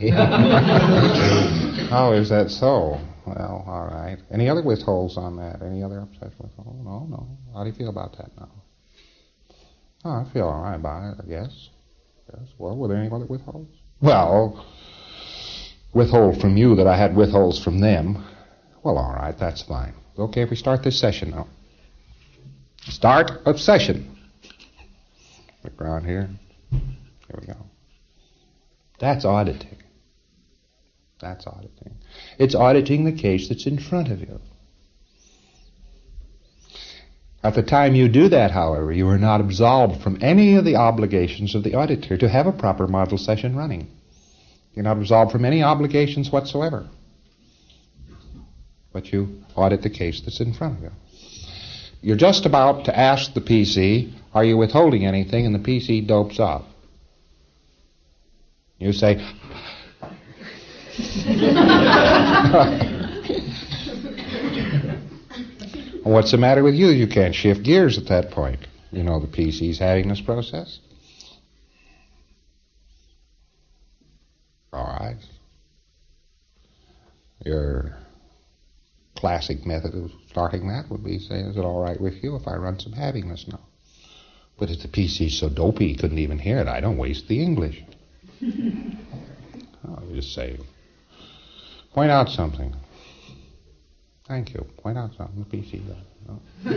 Oh, is that so? Well, all right. Any other withholds on that? Any other upset withhold? No. How do you feel about that now? Oh, I feel all right about it, I guess. Yes. Well, were there any other withholds? Well, withhold from you that I had withholds from them. Well, all right, that's fine. Okay if we start this session now. Start of session. Look around here. Here we go. That's auditing. That's auditing. It's auditing the case that's in front of you. At the time you do that, however, you are not absolved from any of the obligations of the auditor to have a proper model session running. You're not absolved from any obligations whatsoever. But you audit the case that's in front of you. You're just about to ask the PC, are you withholding anything? And the PC dopes off. You say, what's the matter with you? You can't shift gears at that point. You know the PC's having this process. All right. Your classic method of starting that would be saying, is it all right with you if I run some havingness now? But if the PC's so dopey he couldn't even hear it, I don't waste the English. I'll just say, point out something. Thank you. Point out something. The PC does. No.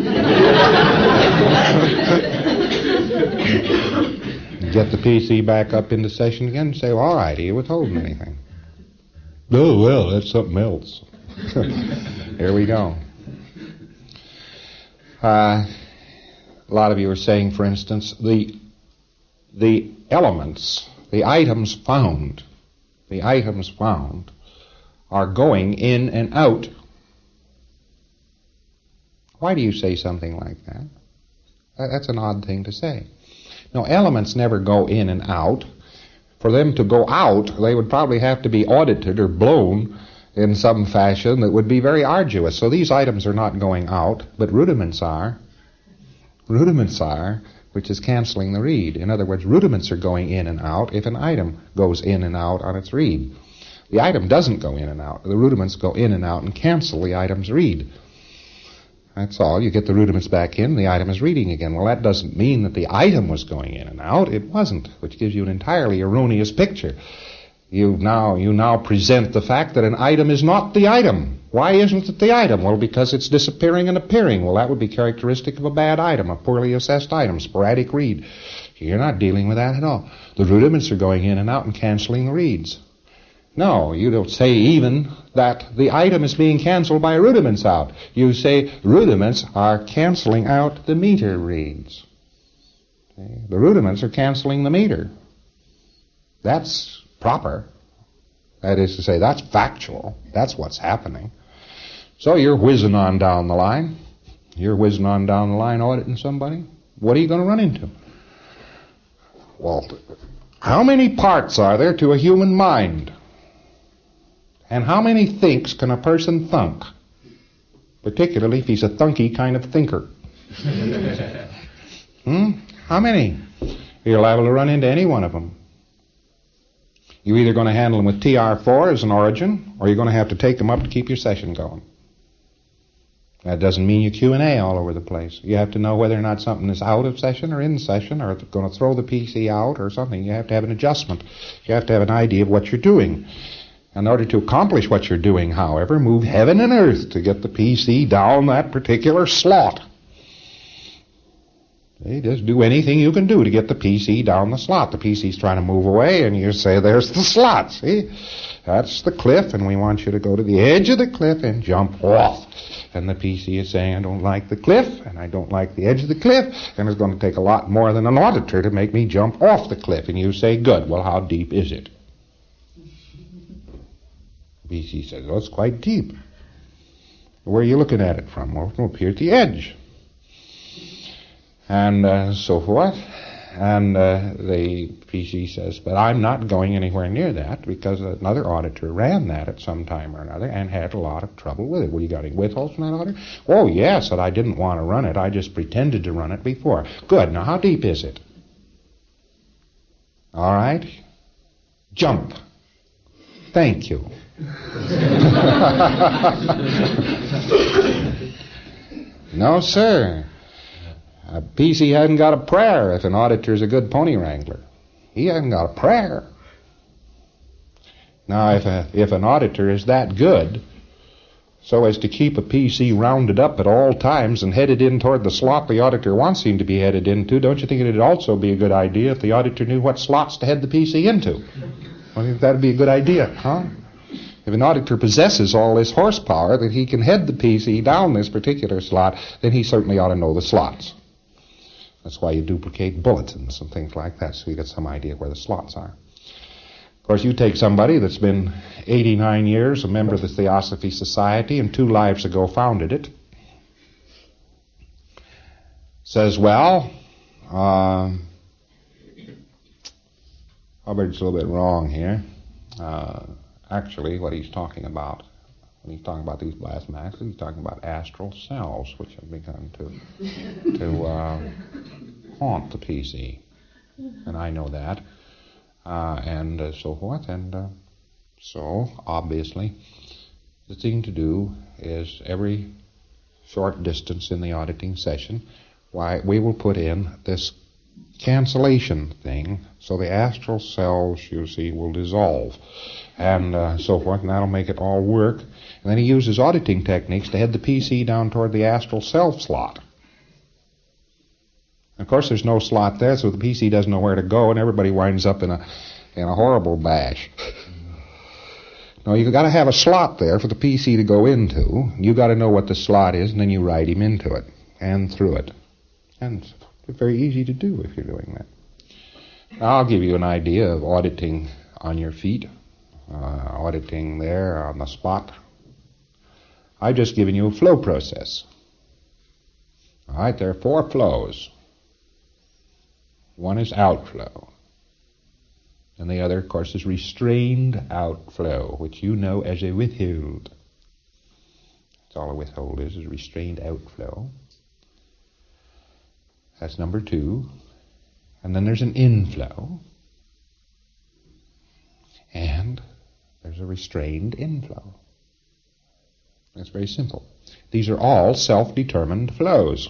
Get the PC back up into session again and say, well, all right, are you withholding anything? Oh, well, that's something else. Here we go. A lot of you are saying, for instance, the elements, the items found are going in and out. Why do you say something like that? That's an odd thing to say. No, elements never go in and out. For them to go out, they would probably have to be audited or blown in some fashion that would be very arduous. So these items are not going out, but rudiments are. Rudiments are, which is canceling the read. In other words, rudiments are going in and out if an item goes in and out on its read. The item doesn't go in and out. The rudiments go in and out and cancel the item's read. That's all. You get the rudiments back in, the item is reading again. Well, that doesn't mean that the item was going in and out. It wasn't, which gives you an entirely erroneous picture. You now present the fact that an item is not the item. Why isn't it the item? Well, because it's disappearing and appearing. Well, that would be characteristic of a bad item, a poorly assessed item, sporadic read. You're not dealing with that at all. The rudiments are going in and out and canceling the reads. No, you don't say even that the item is being canceled by rudiments out. You say rudiments are canceling out the meter reads. Okay? The rudiments are canceling the meter. That's proper. That is to say, that's factual. That's what's happening. So you're whizzing on down the line. You're whizzing on down the line auditing somebody. What are you going to run into? Well, how many parts are there to a human mind? And how many thinks can a person thunk? Particularly if he's a thunky kind of thinker. How many? You're liable to run into any one of them. You're either going to handle them with TR4 as an origin, or you're going to have to take them up to keep your session going. That doesn't mean you Q&A all over the place. You have to know whether or not something is out of session or in session, or it's going to throw the PC out or something. You have to have an adjustment. You have to have an idea of what you're doing. In order to accomplish what you're doing, however, move heaven and earth to get the PC down that particular slot. See, just do anything you can do to get the PC down the slot. The PC's trying to move away, and you say, there's the slot. See, that's the cliff, and we want you to go to the edge of the cliff and jump off. And the PC is saying, I don't like the cliff, and I don't like the edge of the cliff, and it's going to take a lot more than an auditor to make me jump off the cliff. And you say, good. Well, how deep is it? PC says, oh, it's quite deep. Where are you looking at it from? Well, from up here at the edge. And so forth. And the PC says, but I'm not going anywhere near that because another auditor ran that at some time or another and had a lot of trouble with it. Well, you got any withholds from that auditor? Oh, yes, but I didn't want to run it. I just pretended to run it before. Good. Now, how deep is it? All right. Jump. Thank you. No, sir. A PC hasn't got a prayer if an auditor's a good pony wrangler. He hasn't got a prayer. Now, if an auditor is that good, so as to keep a PC rounded up at all times and headed in toward the slot the auditor wants him to be headed into, don't you think it would also be a good idea if the auditor knew what slots to head the PC into? I think that would be a good idea, huh? If an auditor possesses all this horsepower that he can head the PC down this particular slot, then he certainly ought to know the slots. That's why you duplicate bulletins and things like that, so you get some idea where the slots are. Of course, you take somebody that's been 89 years a member of the Theosophy Society and 2 lives ago founded it. Says, well, Hubbard's a little bit wrong here. Actually, what he's talking about, when he's talking about these blast masses, he's talking about astral cells, which have begun to haunt the PC. And I know that. And so forth. And so, obviously, the thing to do is every short distance in the auditing session, we will put in this cancellation thing, so the astral cells, you see, will dissolve. And so forth, and that'll make it all work. And then he uses auditing techniques to head the PC down toward the astral self slot. Of course, there's no slot there, so the PC doesn't know where to go, and everybody winds up in a horrible bash. No, you've got to have a slot there for the PC to go into. You've got to know what the slot is, and then you write him into it and through it. And it's very easy to do if you're doing that. Now, I'll give you an idea of auditing on your feet. Auditing there on the spot. I've just given you a flow process. All right, there are 4 flows. One is outflow. And the other, of course, is restrained outflow, which you know as a withhold. That's all a withhold is restrained outflow. That's number 2. And then there's an inflow. And there's a restrained inflow. That's very simple. These are all self-determined flows.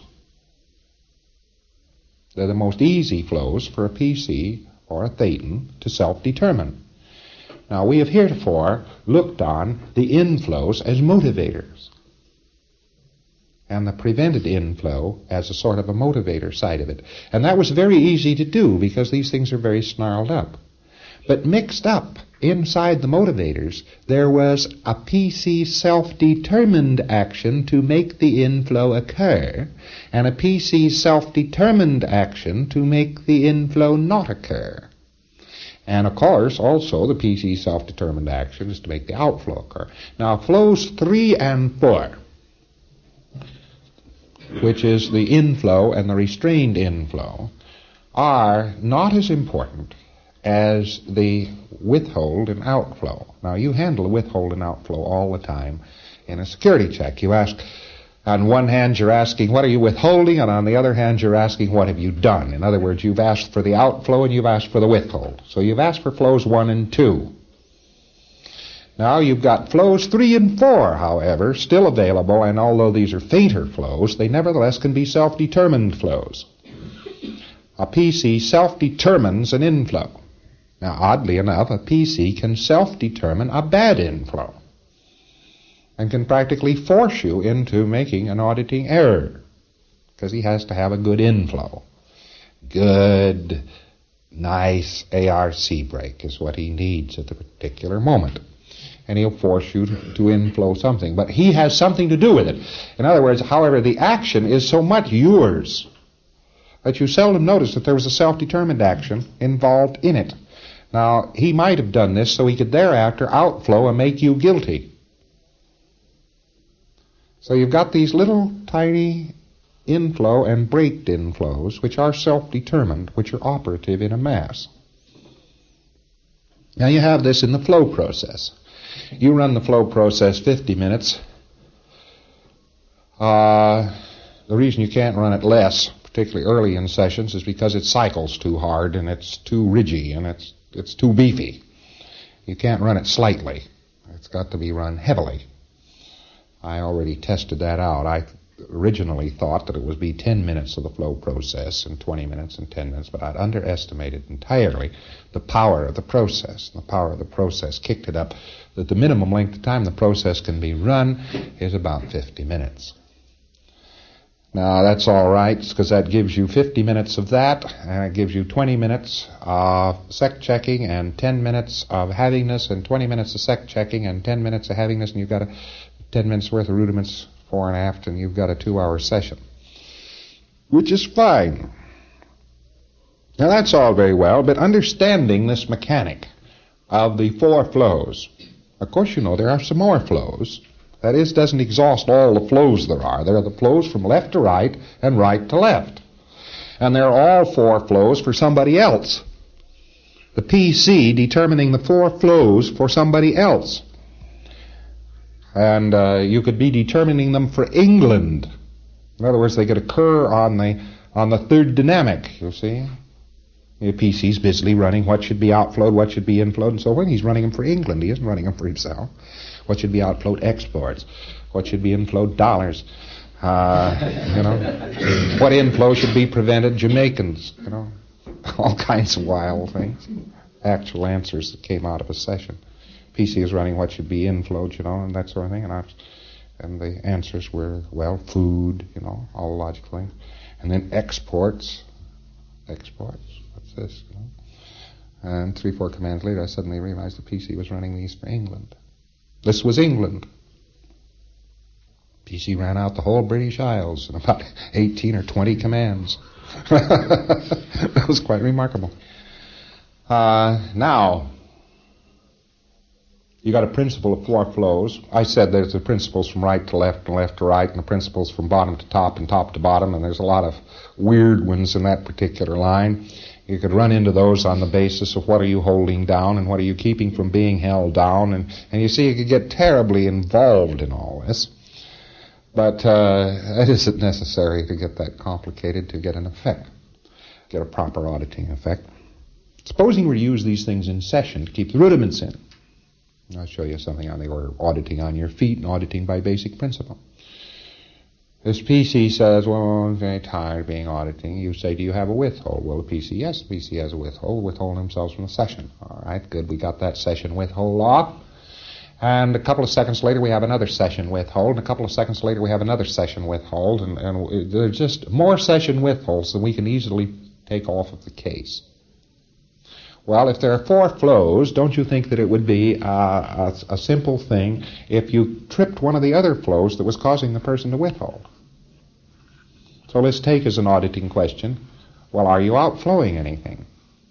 They're the most easy flows for a PC or a thetan to self-determine. Now, we have heretofore looked on the inflows as motivators, and the prevented inflow as a sort of a motivator side of it. And that was very easy to do because these things are very snarled up. But mixed up inside the motivators, there was a PC self-determined action to make the inflow occur, and a PC self-determined action to make the inflow not occur. And of course, also the PC self-determined action is to make the outflow occur. Now, flows 3 and 4, which is the inflow and the restrained inflow, are not as important as the withhold and outflow. Now, you handle withhold and outflow all the time in a security check. You ask, on one hand, you're asking, what are you withholding? And on the other hand, you're asking, what have you done? In other words, you've asked for the outflow and you've asked for the withhold. So you've asked for flows 1 and 2. Now, you've got flows 3 and 4, however, still available, and although these are fainter flows, they nevertheless can be self-determined flows. A PC self-determines an inflow. Now, oddly enough, a PC can self-determine a bad inflow and can practically force you into making an auditing error because he has to have a good inflow. Good, nice ARC break is what he needs at the particular moment. And he'll force you to inflow something. But he has something to do with it. In other words, however, the action is so much yours that you seldom notice that there was a self-determined action involved in it. Now, he might have done this so he could thereafter outflow and make you guilty. So you've got these little tiny inflow and braked inflows, which are self-determined, which are operative in a mass. Now you have this in the flow process. You run the flow process 50 minutes. The reason you can't run it less, particularly early in sessions, is because it cycles too hard and it's too ridgy and it's too beefy. You can't run it slightly. It's got to be run heavily. I already tested that out. I originally thought that it would be 10 minutes of the flow process and 20 minutes and 10 minutes, but I'd underestimated entirely the power of the process. The power of the process kicked it up that the minimum length of time the process can be run is about 50 minutes. Now, that's all right, because that gives you 50 minutes of that, and it gives you 20 minutes of sec checking, and 10 minutes of havingness, and 20 minutes of sec checking, and 10 minutes of havingness, and you've got 10 minutes worth of rudiments fore and aft, and you've got a 2-hour session, which is fine. Now, that's all very well, but understanding this mechanic of the 4 flows, of course, you know there are some more flows. That is, doesn't exhaust all the flows there are. There are the flows from left to right and right to left. And there are all 4 flows for somebody else. The PC determining the 4 flows for somebody else. And you could be determining them for England. In other words, they could occur on the third dynamic, you see. The PC's busily running what should be outflowed, what should be inflowed, and so on. He's running them for England. He isn't running them for himself. What should be outflowed? Exports. What should be inflowed? Dollars. What inflow should be prevented? Jamaicans. All kinds of wild things. Actual answers that came out of a session. PC is running what should be inflowed, and that sort of thing. And the answers were, well, food, all logical things. And then exports. What's this? And 3-4 commands later, I suddenly realized the PC was running these for England. This was England. PC ran out the whole British Isles in about 18 or 20 commands. That was quite remarkable. Now, you got a principle of 4 flows. I said there's the principles from right to left and left to right, and the principles from bottom to top and top to bottom, and there's a lot of weird ones in that particular line. You could run into those on the basis of what are you holding down and what are you keeping from being held down. And you see, you could get terribly involved in all this. But it isn't necessary to get that complicated to get an effect, get a proper auditing effect. Supposing we use these things in session to keep the rudiments in. I'll show you something on the order of auditing on your feet and auditing by basic principle. This PC says, well, I'm very tired of being auditing. You say, do you have a withhold? Well, the PC, yes, the PC has a withhold. Withhold themselves from the session. All right, good. We got that session withhold off. And a couple of seconds later, we have another session withhold. And a couple of seconds later, we have another session withhold. And there's just more session withholds than we can easily take off of the case. Well, if there are 4 flows, don't you think that it would be a simple thing if you tripped one of the other flows that was causing the person to withhold? So let's take as an auditing question, well, are you outflowing anything?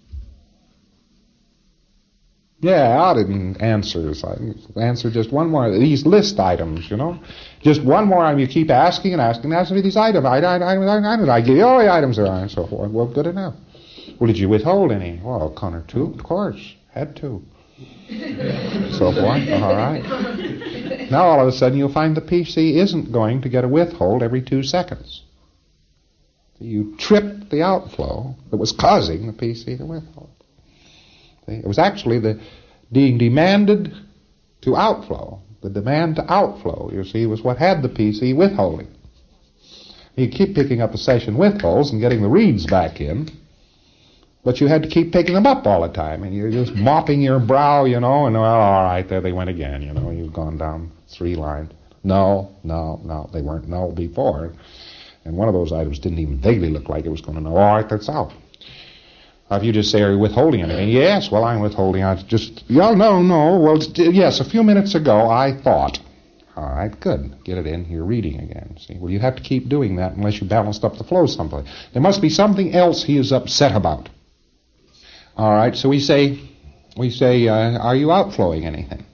Yeah, auditing answers. Answer just one more. These list items, you know. Just one more item. You keep asking and asking and asking me these items. I give you all the items there are and so forth. Well, good enough. Well, did you withhold any? Well, 1 or 2, of course. Had to. So forth. All right. Now all of a sudden you'll find the PC isn't going to get a withhold every 2 seconds. You tripped the outflow that was causing the PC to withhold. It was actually the being demanded to outflow. The demand to outflow, you see, was what had the PC withholding. You keep picking up the session withholds and getting the reads back in, but you had to keep picking them up all the time, and you're just mopping your brow, you know, and, well, all right, there they went again, you know, you've gone down 3 lines. No, they weren't null before. And one of those items didn't even vaguely look like it was going to know, all right, that's out. If you just say, are you withholding anything? Yes, well, I'm withholding. I just, no. Well, yes, a few minutes ago I thought. All right, good. Get it in. You're reading again. See, well, you have to keep doing that unless you balanced up the flow someplace. There must be something else he is upset about. All right, so we say, are you outflowing anything?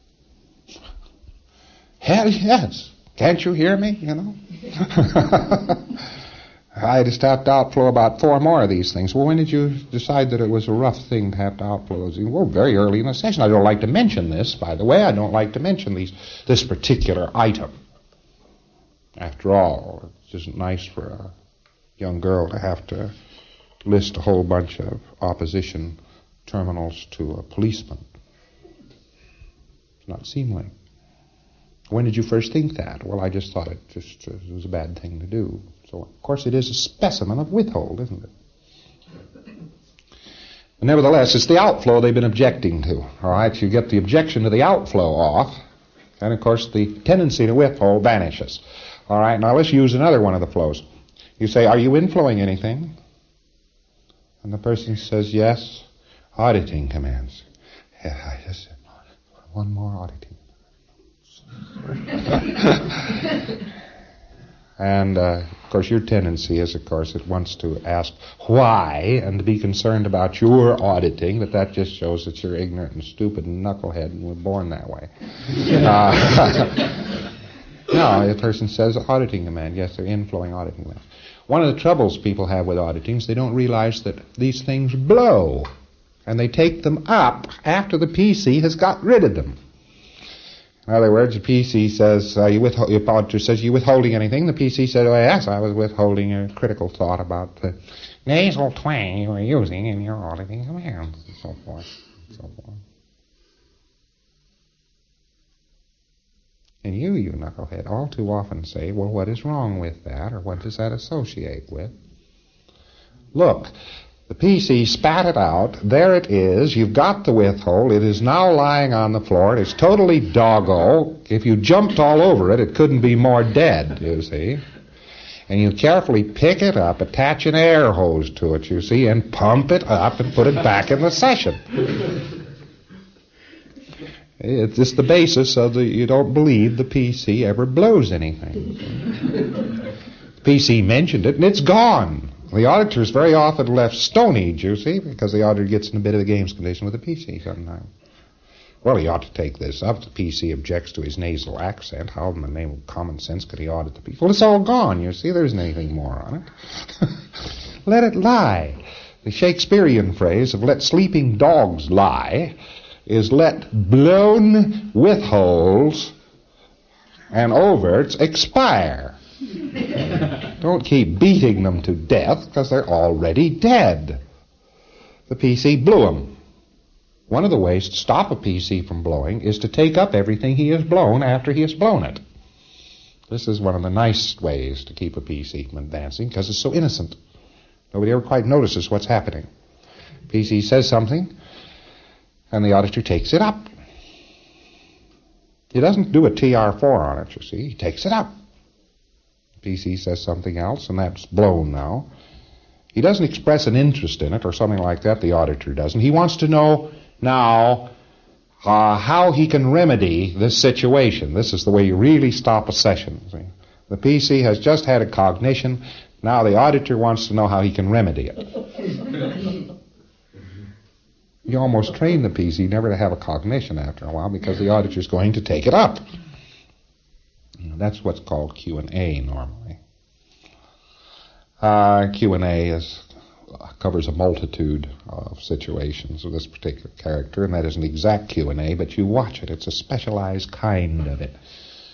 Hell yes. Can't you hear me? You know. I just have to outflow about 4 more of these things. Well, when did you decide that it was a rough thing to have to outflow? Well, very early in the session. I don't like to mention this, by the way. I don't like to mention this particular item. After all, it isn't nice for a young girl to have to list a whole bunch of opposition terminals to a policeman. It's not seemly. When did you first think that? Well, I just thought it was a bad thing to do. So, of course, it is a specimen of withhold, isn't it? But nevertheless, it's the outflow they've been objecting to. All right, you get the objection to the outflow off, and, of course, the tendency to withhold vanishes. All right, now let's use another one of the flows. You say, are you inflowing anything? And the person says, yes. Auditing commands. Yeah, I just said, one more auditing. And, of course, your tendency is, of course, it wants to ask why and to be concerned about your auditing, but that just shows that you're ignorant and stupid and knucklehead and were born that way. No, the person says auditing command. Yes, they're inflowing auditing commands. One of the troubles people have with auditing is they don't realize that these things blow, and they take them up after the PC has got rid of them. In other words, the PC says, your auditor says, you withholding anything? The PC said, oh, yes, I was withholding a critical thought about the nasal twang you were using in your auditing commands, and so forth, and so forth. And you knucklehead, all too often say, well, what is wrong with that, or what does that associate with? Look, the PC spat it out. There it is. You've got the withhold. It is now lying on the floor. It is totally doggo. If you jumped all over it, it couldn't be more dead, you see. And you carefully pick it up, attach an air hose to it, you see, and pump it up and put it back in the session. It's just the basis of you don't believe the PC ever blows anything. The PC mentioned it, and it's gone. The auditor is very often left stonied, you see, because the auditor gets in a bit of a games condition with the PC sometimes. Well, he ought to take this up. The PC objects to his nasal accent. How in the name of common sense could he audit the PC? Well, it's all gone, you see. There isn't anything more on it. Let it lie. The Shakespearean phrase of let sleeping dogs lie is let blown with holes and overts expire. Don't keep beating them to death because they're already dead. The PC blew them. One of the ways to stop a PC from blowing is to take up everything he has blown after he has blown it. This is one of the nice ways to keep a PC from advancing because it's so innocent. Nobody ever quite notices what's happening. PC says something, and the auditor takes it up. He doesn't do a TR4 on it, you see. He takes it up. PC says something else, and that's blown now. He doesn't express an interest in it or something like that, the auditor doesn't. He wants to know now how he can remedy this situation. This is the way you really stop a session. See? The PC has just had a cognition. Now the auditor wants to know how he can remedy it. You almost train the PC never to have a cognition after a while because the auditor's going to take it up. That's what's called Q&A normally. Q&A covers a multitude of situations of this particular character, and that is an exact Q&A, but you watch it. It's a specialized kind of it.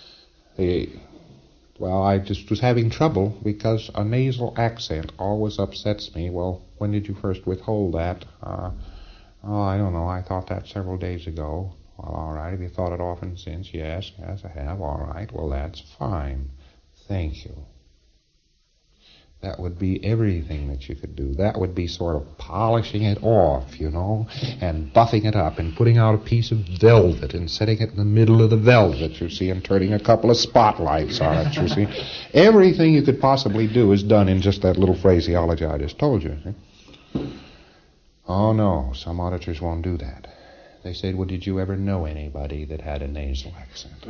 I just was having trouble because a nasal accent always upsets me. Well, when did you first withhold that? I don't know. I thought that several days ago. Well, all right. Have you thought it often since? Yes, I have. All right. Well, that's fine. Thank you. That would be everything that you could do. That would be sort of polishing it off, and buffing it up and putting out a piece of velvet and setting it in the middle of the velvet, you see, and turning a couple of spotlights on it, you see. Everything you could possibly do is done in just that little phraseology I just told you, see. Oh, no, some auditors won't do that. They said, well, did you ever know anybody that had a nasal accent?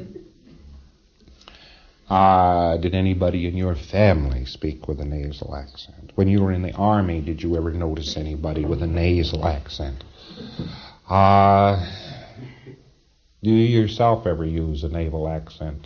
Did anybody in your family speak with a nasal accent? When you were in the Army, did you ever notice anybody with a nasal accent? Do you yourself ever use a nasal accent?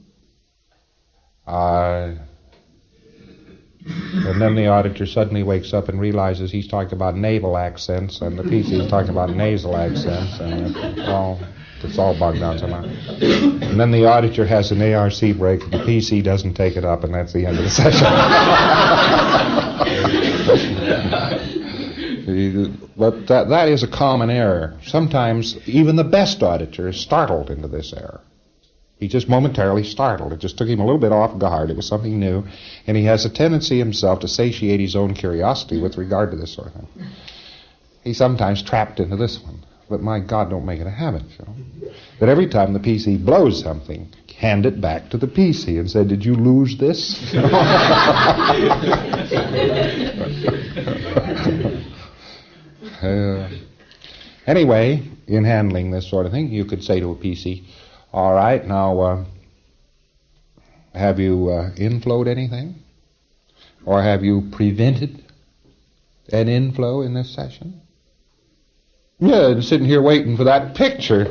And then the auditor suddenly wakes up and realizes he's talking about naval accents, and the PC is talking about nasal accents, and it's all bogged down somehow. And then the auditor has an ARC break, and the PC doesn't take it up, and that's the end of the session. But that is a common error. Sometimes even the best auditor is startled into this error. He just momentarily startled. It just took him a little bit off guard. It was something new. And he has a tendency himself to satiate his own curiosity with regard to this sort of thing. He's sometimes trapped into this one. But my God, don't make it a habit, But every time the PC blows something, hand it back to the PC and say, did you lose this? Anyway, in handling this sort of thing, you could say to a PC, all right, now, have you inflowed anything? Or have you prevented an inflow in this session? Yeah, I'm sitting here waiting for that picture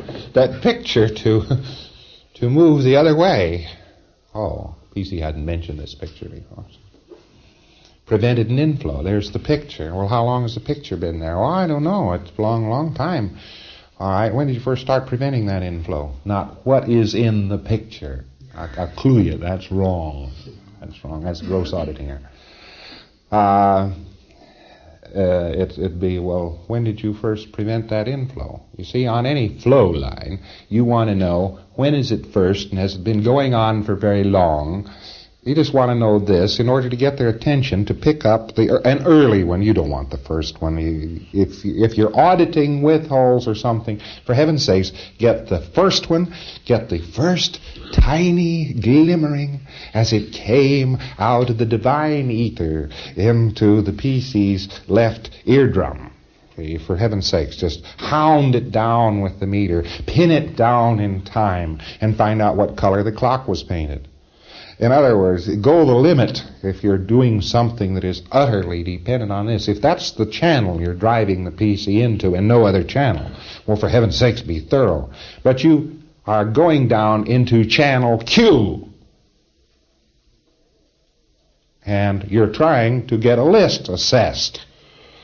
to move the other way. Oh, PC hadn't mentioned this picture before. Prevented an inflow. There's the picture. Well, how long has the picture been there? Well, I don't know. It's a long, long time. All right, when did you first start preventing that inflow? Not what is in the picture. I'll clue you. That's wrong. That's wrong. That's gross auditing error. It'd be, well, when did you first prevent that inflow? You see, on any flow line, you want to know when is it first and has it been going on for very long. You just want to know this in order to get their attention to pick up an early one. You don't want the first one. If you're auditing with holes or something, for heaven's sakes, get the first one, get the first tiny glimmering as it came out of the divine ether into the PC's left eardrum. Okay, for heaven's sakes, just hound it down with the meter, pin it down in time, and find out what color the clock was painted. In other words, go the limit if you're doing something that is utterly dependent on this. If that's the channel you're driving the PC into and no other channel, well, for heaven's sakes, be thorough. But you are going down into channel Q. And you're trying to get a list assessed.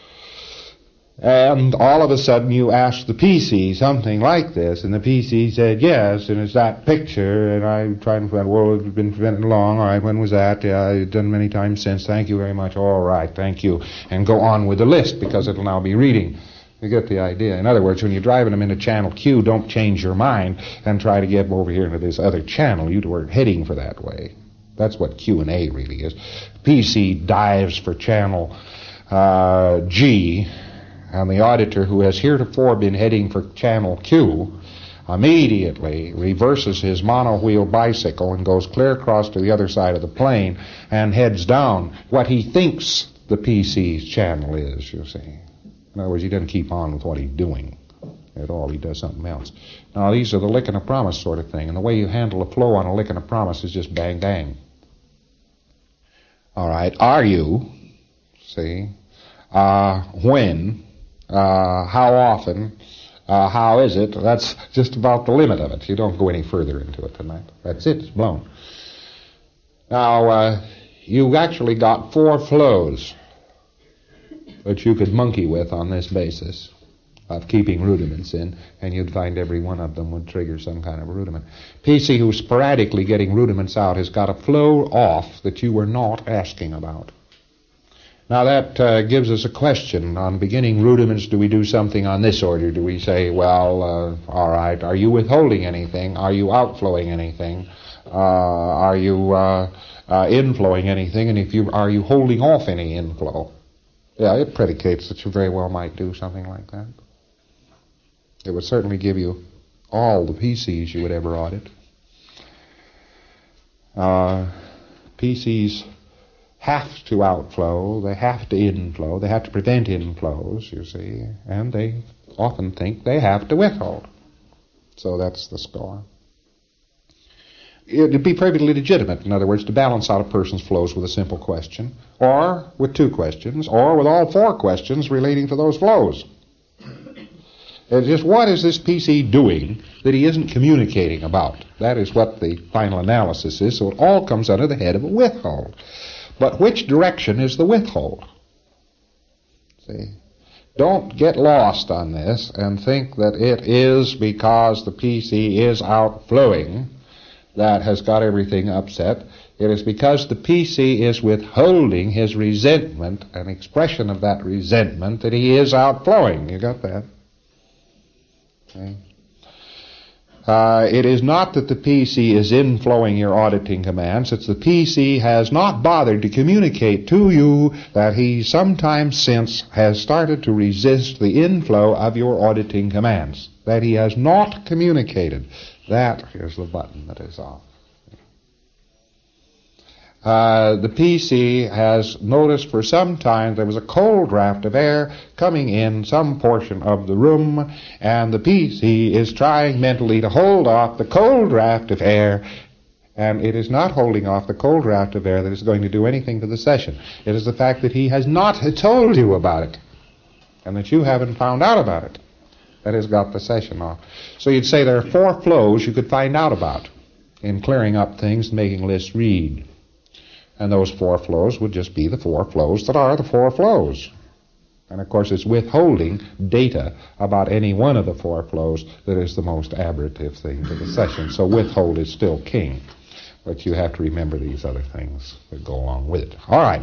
And all of a sudden you ask the PC something like this, and the PC said, yes, and it's that picture, and I'm trying to find, well, it's been prevented long, all right, when was that? Yeah, I've done many times since, thank you very much, all right, thank you, and go on with the list, because it'll now be reading. You get the idea. In other words, when you're driving them into channel Q, don't change your mind and try to get them over here into this other channel. You weren't heading for that way. That's what Q&A really is. PC dives for channel G, and the auditor, who has heretofore been heading for channel Q, immediately reverses his monowheel bicycle and goes clear across to the other side of the plane and heads down what he thinks the PC's channel is, you see. In other words, he doesn't keep on with what he's doing at all. He does something else. Now, these are the lick and a promise sort of thing, and the way you handle a flow on a lick and a promise is just bang, bang. All right, are you, see, when, how often, how is it? That's just about the limit of it. You don't go any further into it than that. That's it. It's blown. Now, you've actually got 4 flows that you could monkey with on this basis of keeping rudiments in, and you'd find every one of them would trigger some kind of a rudiment. PC, who's sporadically getting rudiments out, has got a flow off that you were not asking about. Now that gives us a question. On beginning rudiments, do we do something on this order? Do we say, well, all right, are you withholding anything? Are you outflowing anything? Are you inflowing anything? And if you are you holding off any inflow? Yeah, it predicates that you very well might do something like that. It would certainly give you all the PCs you would ever audit. PCs have to outflow, they have to inflow, they have to prevent inflows, you see, and they often think they have to withhold. So that's the score. It would be perfectly legitimate, in other words, to balance out a person's flows with a simple question, or with 2 questions, or with all 4 questions relating to those flows. It's just, what is this PC doing that he isn't communicating about? That is what the final analysis is, so it all comes under the head of a withhold. But which direction is the withhold? See? Don't get lost on this and think that it is because the PC is outflowing that has got everything upset. It is because the PC is withholding his resentment, an expression of that resentment, that he is outflowing. You got that? Okay. It is not that the PC is inflowing your auditing commands. It's the PC has not bothered to communicate to you that he sometime since has started to resist the inflow of your auditing commands. That he has not communicated. That is the button that is off. The PC has noticed for some time there was a cold draft of air coming in some portion of the room, and the PC is trying mentally to hold off the cold draft of air, and it is not holding off the cold draft of air that is going to do anything to the session. It is the fact that he has not told you about it, and that you haven't found out about it, that has got the session off. So you'd say there are 4 flows you could find out about in clearing up things and making lists read. And those 4 flows would just be the 4 flows that are the 4 flows. And of course it's withholding data about any one of the 4 flows that is the most aberrative thing to the session. So withhold is still king. But you have to remember these other things that go along with it. All right.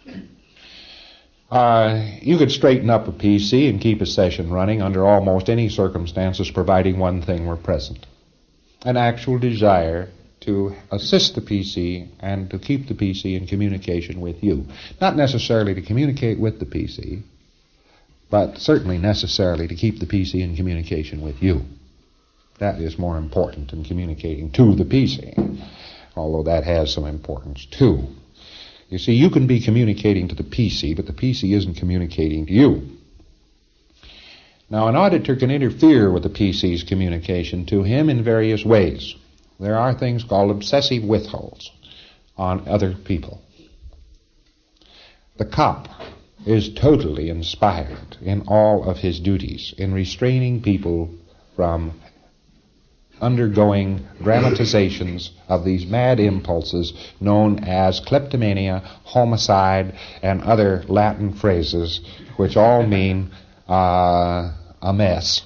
You could straighten up a PC and keep a session running under almost any circumstances, providing one thing were present. An actual desire to assist the PC and to keep the PC in communication with you. Not necessarily to communicate with the PC, but certainly necessarily to keep the PC in communication with you. That is more important than communicating to the PC, although that has some importance too. You see, you can be communicating to the PC, but the PC isn't communicating to you. Now, an auditor can interfere with the PC's communication to him in various ways. There are things called obsessive withholds on other people. The cop is totally inspired in all of his duties in restraining people from undergoing dramatizations of these mad impulses known as kleptomania, homicide, and other Latin phrases which all mean a mess.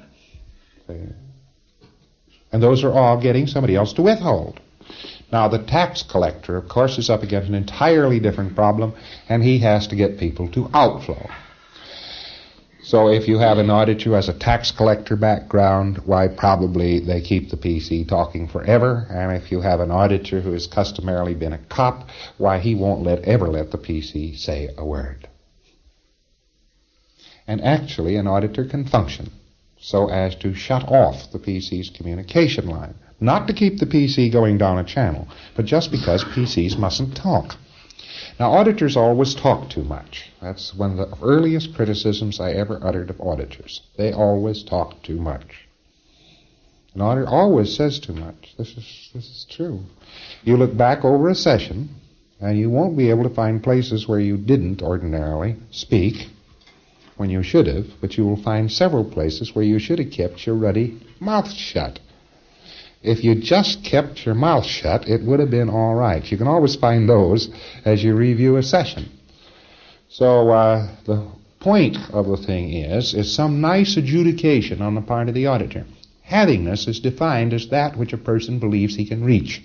And those are all getting somebody else to withhold. Now, the tax collector, of course, is up against an entirely different problem, and he has to get people to outflow. So if you have an auditor who has a tax collector background, why, probably they keep the PC talking forever. And if you have an auditor who has customarily been a cop, why, he won't ever let the PC say a word. And actually, an auditor can function so as to shut off the PC's communication line. Not to keep the PC going down a channel, but just because PCs mustn't talk. Now, auditors always talk too much. That's one of the earliest criticisms I ever uttered of auditors. They always talk too much. An auditor always says too much. This is true. You look back over a session, and you won't be able to find places where you didn't ordinarily speak when you should have, but you will find several places where you should have kept your ruddy mouth shut. If you just kept your mouth shut, it would have been all right. You can always find those as you review a session. So the point of the thing is some nice adjudication on the part of the auditor. Havingness is defined as that which a person believes he can reach.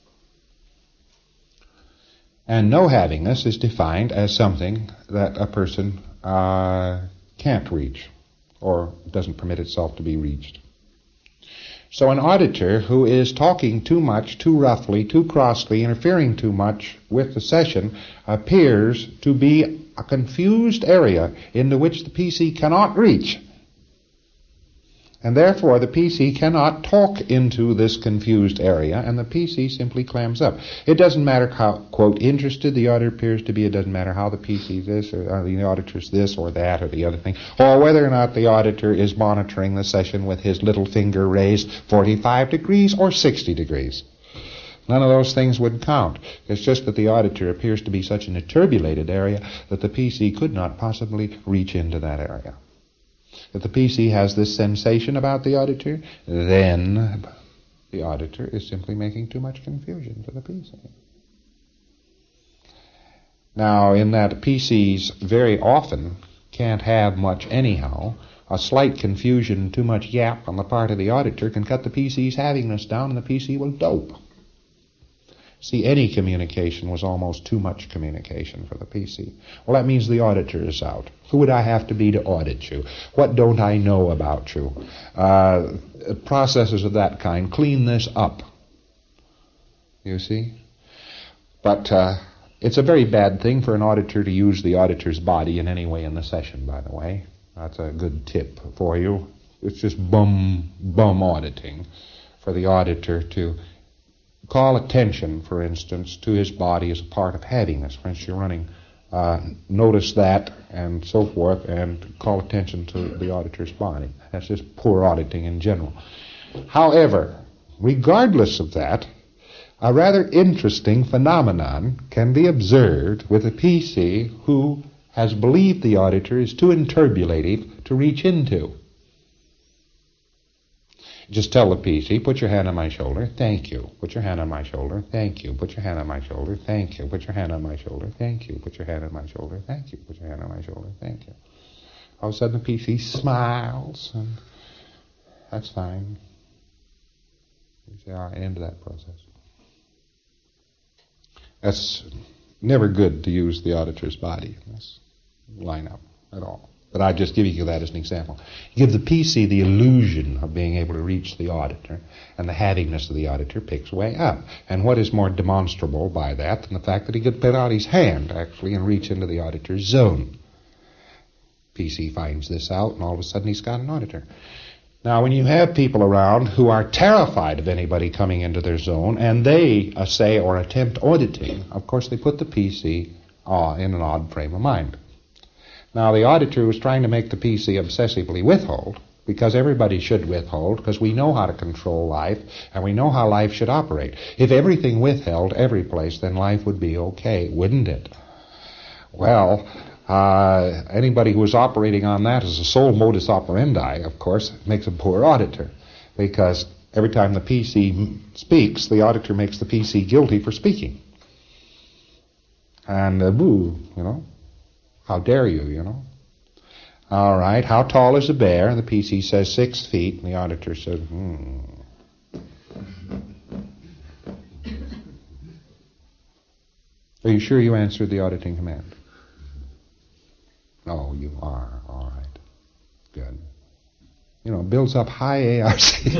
And no havingness is defined as something that a person can't reach or doesn't permit itself to be reached. So an auditor who is talking too much, too roughly, too crossly, interfering too much with the session appears to be a confused area into which the PC cannot reach. And therefore the PC cannot talk into this confused area, and the PC simply clams up. It doesn't matter how, quote, interested the auditor appears to be. It doesn't matter how the PC is this, or the auditor's this or that or the other thing, or whether or not the auditor is monitoring the session with his little finger raised 45 degrees or 60 degrees. None of those things would count. It's just that the auditor appears to be such an turbulated area that the PC could not possibly reach into that area. If the PC has this sensation about the auditor, then the auditor is simply making too much confusion for the PC. Now, in that PCs very often can't have much anyhow, a slight confusion, too much yap on the part of the auditor can cut the PC's havingness down and the PC will dope. See, any communication was almost too much communication for the PC. Well, that means the auditor is out. Who would I have to be to audit you? What don't I know about you? Processes of that kind. Clean this up. You see? But it's a very bad thing for an auditor to use the auditor's body in any way in the session, by the way. That's a good tip for you. It's just bum auditing for the auditor to call attention, for instance, to his body as a part of havingness. For instance, you're running, notice that, and so forth, and call attention to the auditor's body. That's just poor auditing in general. However, regardless of that, a rather interesting phenomenon can be observed with a PC who has believed the auditor is too inturbulative to reach into. Just tell the PC, put your hand on my shoulder, thank you. Put your hand on my shoulder, thank you. Put your hand on my shoulder, thank you. Put your hand on my shoulder, thank you. Put your hand on my shoulder, thank you. Put your hand on my shoulder, thank you. All of a sudden the PC smiles, and that's fine. You say, all right, into that process. That's never good to use the auditor's body in this lineup at all. But I'm just giving you that as an example. You give the PC the illusion of being able to reach the auditor, and the havingness of the auditor picks way up. And what is more demonstrable by that than the fact that he could put out his hand, actually, and reach into the auditor's zone? PC finds this out, and all of a sudden he's got an auditor. Now, when you have people around who are terrified of anybody coming into their zone, and they say or attempt auditing, of course they put the PC in an odd frame of mind. Now, the auditor was trying to make the PC obsessively withhold, because everybody should withhold, because we know how to control life, and we know how life should operate. If everything withheld every place, then life would be okay, wouldn't it? Well, anybody who is operating on that as a sole modus operandi, of course, makes a poor auditor, because every time the PC speaks, the auditor makes the PC guilty for speaking. And, how dare you, All right, how tall is the bear? And the PC says 6 feet, and the auditor says, Are you sure you answered the auditing command? Oh, you are. All right. Good. Builds up high ARC.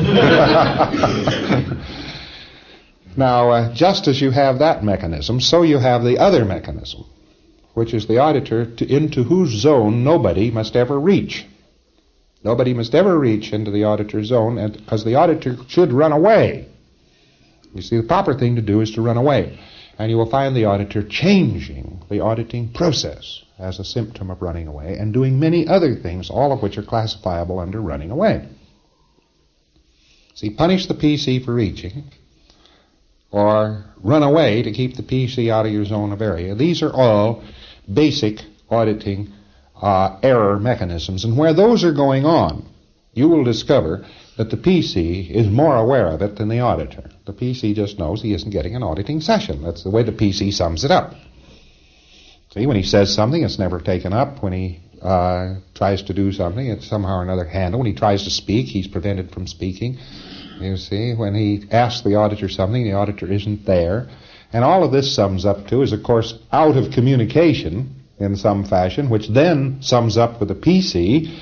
Now, just as you have that mechanism, so you have the other mechanism, which is the auditor into whose zone nobody must ever reach. Nobody must ever reach into the auditor's zone, because the auditor should run away. You see, the proper thing to do is to run away. And you will find the auditor changing the auditing process as a symptom of running away and doing many other things, all of which are classifiable under running away. See, punish the PC for reaching, or run away to keep the PC out of your zone of area. These are all basic auditing error mechanisms. And where those are going on, you will discover that the PC is more aware of it than the auditor. The PC just knows he isn't getting an auditing session. That's the way the PC sums it up. See, when he says something, it's never taken up. When he tries to do something, it's somehow or another handled. When he tries to speak, he's prevented from speaking. You see, when he asks the auditor something, the auditor isn't there. And all of this sums up to is, of course, out of communication in some fashion, which then sums up with the PC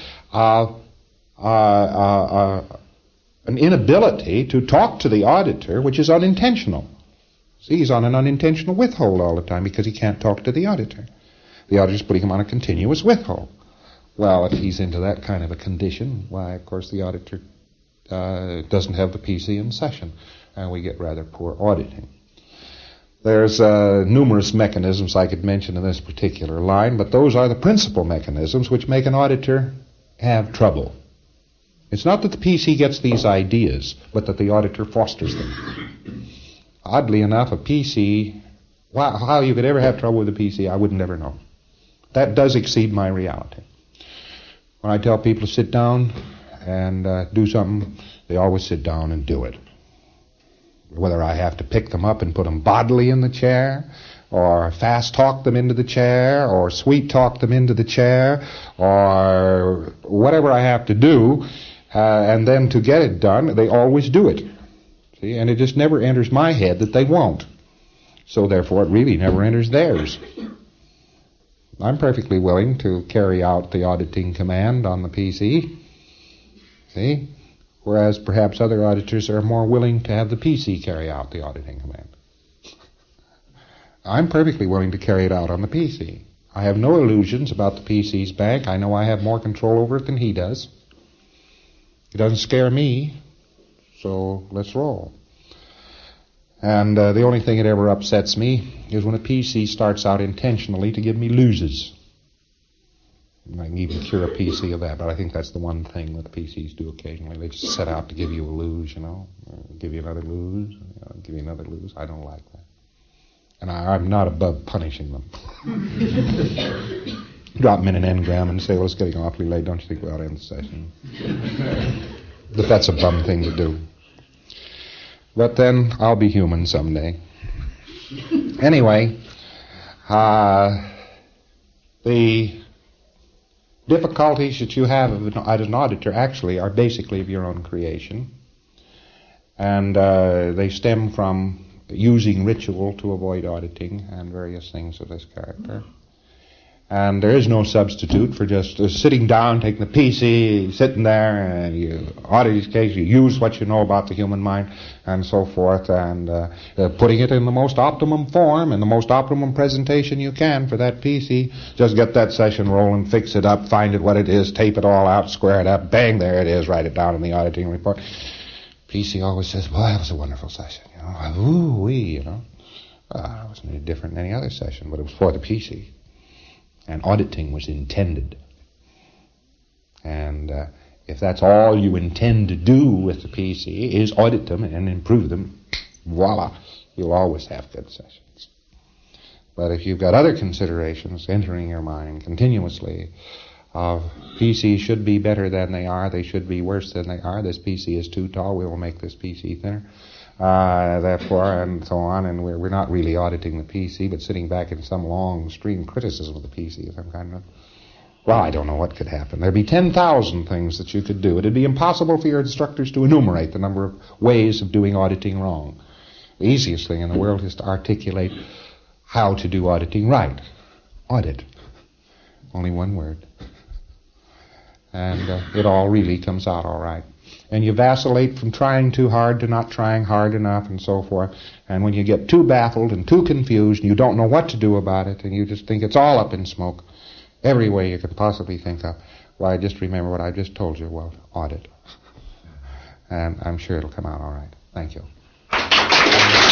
an inability to talk to the auditor, which is unintentional. See, he's on an unintentional withhold all the time because he can't talk to the auditor. The auditor's putting him on a continuous withhold. Well, if he's into that kind of a condition, why, of course, the auditor doesn't have the PC in session, and we get rather poor auditing. There's numerous mechanisms I could mention in this particular line, but those are the principal mechanisms which make an auditor have trouble. It's not that the PC gets these ideas, but that the auditor fosters them. Oddly enough, a PC, how you could ever have trouble with a PC, I would never know. That does exceed my reality. When I tell people to sit down and do something, they always sit down and do it. Whether I have to pick them up and put them bodily in the chair, or fast talk them into the chair, or sweet talk them into the chair, or whatever I have to do, and then to get it done, they always do it. See, and it just never enters my head that they won't. So therefore it really never enters theirs. I'm perfectly willing to carry out the auditing command on the PC. See? Whereas perhaps other auditors are more willing to have the PC carry out the auditing command. I'm perfectly willing to carry it out on the PC. I have no illusions about the PC's bank. I know I have more control over it than he does. It doesn't scare me, so let's roll. And the only thing that ever upsets me is when a PC starts out intentionally to give me loses. I can even cure a PC of that, but I think that's the one thing that the PCs do occasionally. They just set out to give you a lose, give you another lose, give you another lose. I don't like that. And I'm not above punishing them. Drop them in an engram and say, well, it's getting awfully late. Don't you think we ought to end the session? But that's a bum thing to do. But then I'll be human someday. Anyway, the difficulties that you have as an auditor actually are basically of your own creation. And they stem from using ritual to avoid auditing and various things of this character. And there is no substitute for just sitting down, taking the PC, sitting there, and you audit each case, you use what you know about the human mind, and so forth, and putting it in the most optimum form, and the most optimum presentation you can for that PC. Just get that session rolling, fix it up, find it what it is, tape it all out, square it up, bang, there it is, write it down in the auditing report. PC always says, well, that was a wonderful session, ooh-wee, it wasn't any different than any other session, but it was for the PC. And auditing was intended. And if that's all you intend to do with the PC is audit them and improve them, voila, you'll always have good sessions. But if you've got other considerations entering your mind continuously, PCs should be better than they are, they should be worse than they are, this PC is too tall, we will make this PC thinner. Therefore, and so on, and we're not really auditing the PC, but sitting back in some long stream criticism of the PC of some kind of. Well, I don't know what could happen. There'd be 10,000 things that you could do. It'd be impossible for your instructors to enumerate the number of ways of doing auditing wrong. The easiest thing in the world is to articulate how to do auditing right. Audit. Only one word. And it all really comes out all right. And you vacillate from trying too hard to not trying hard enough and so forth. And when you get too baffled and too confused and you don't know what to do about it and you just think it's all up in smoke, every way you could possibly think of, why, just remember what I just told you. Well, audit. And I'm sure it'll come out all right. Thank you.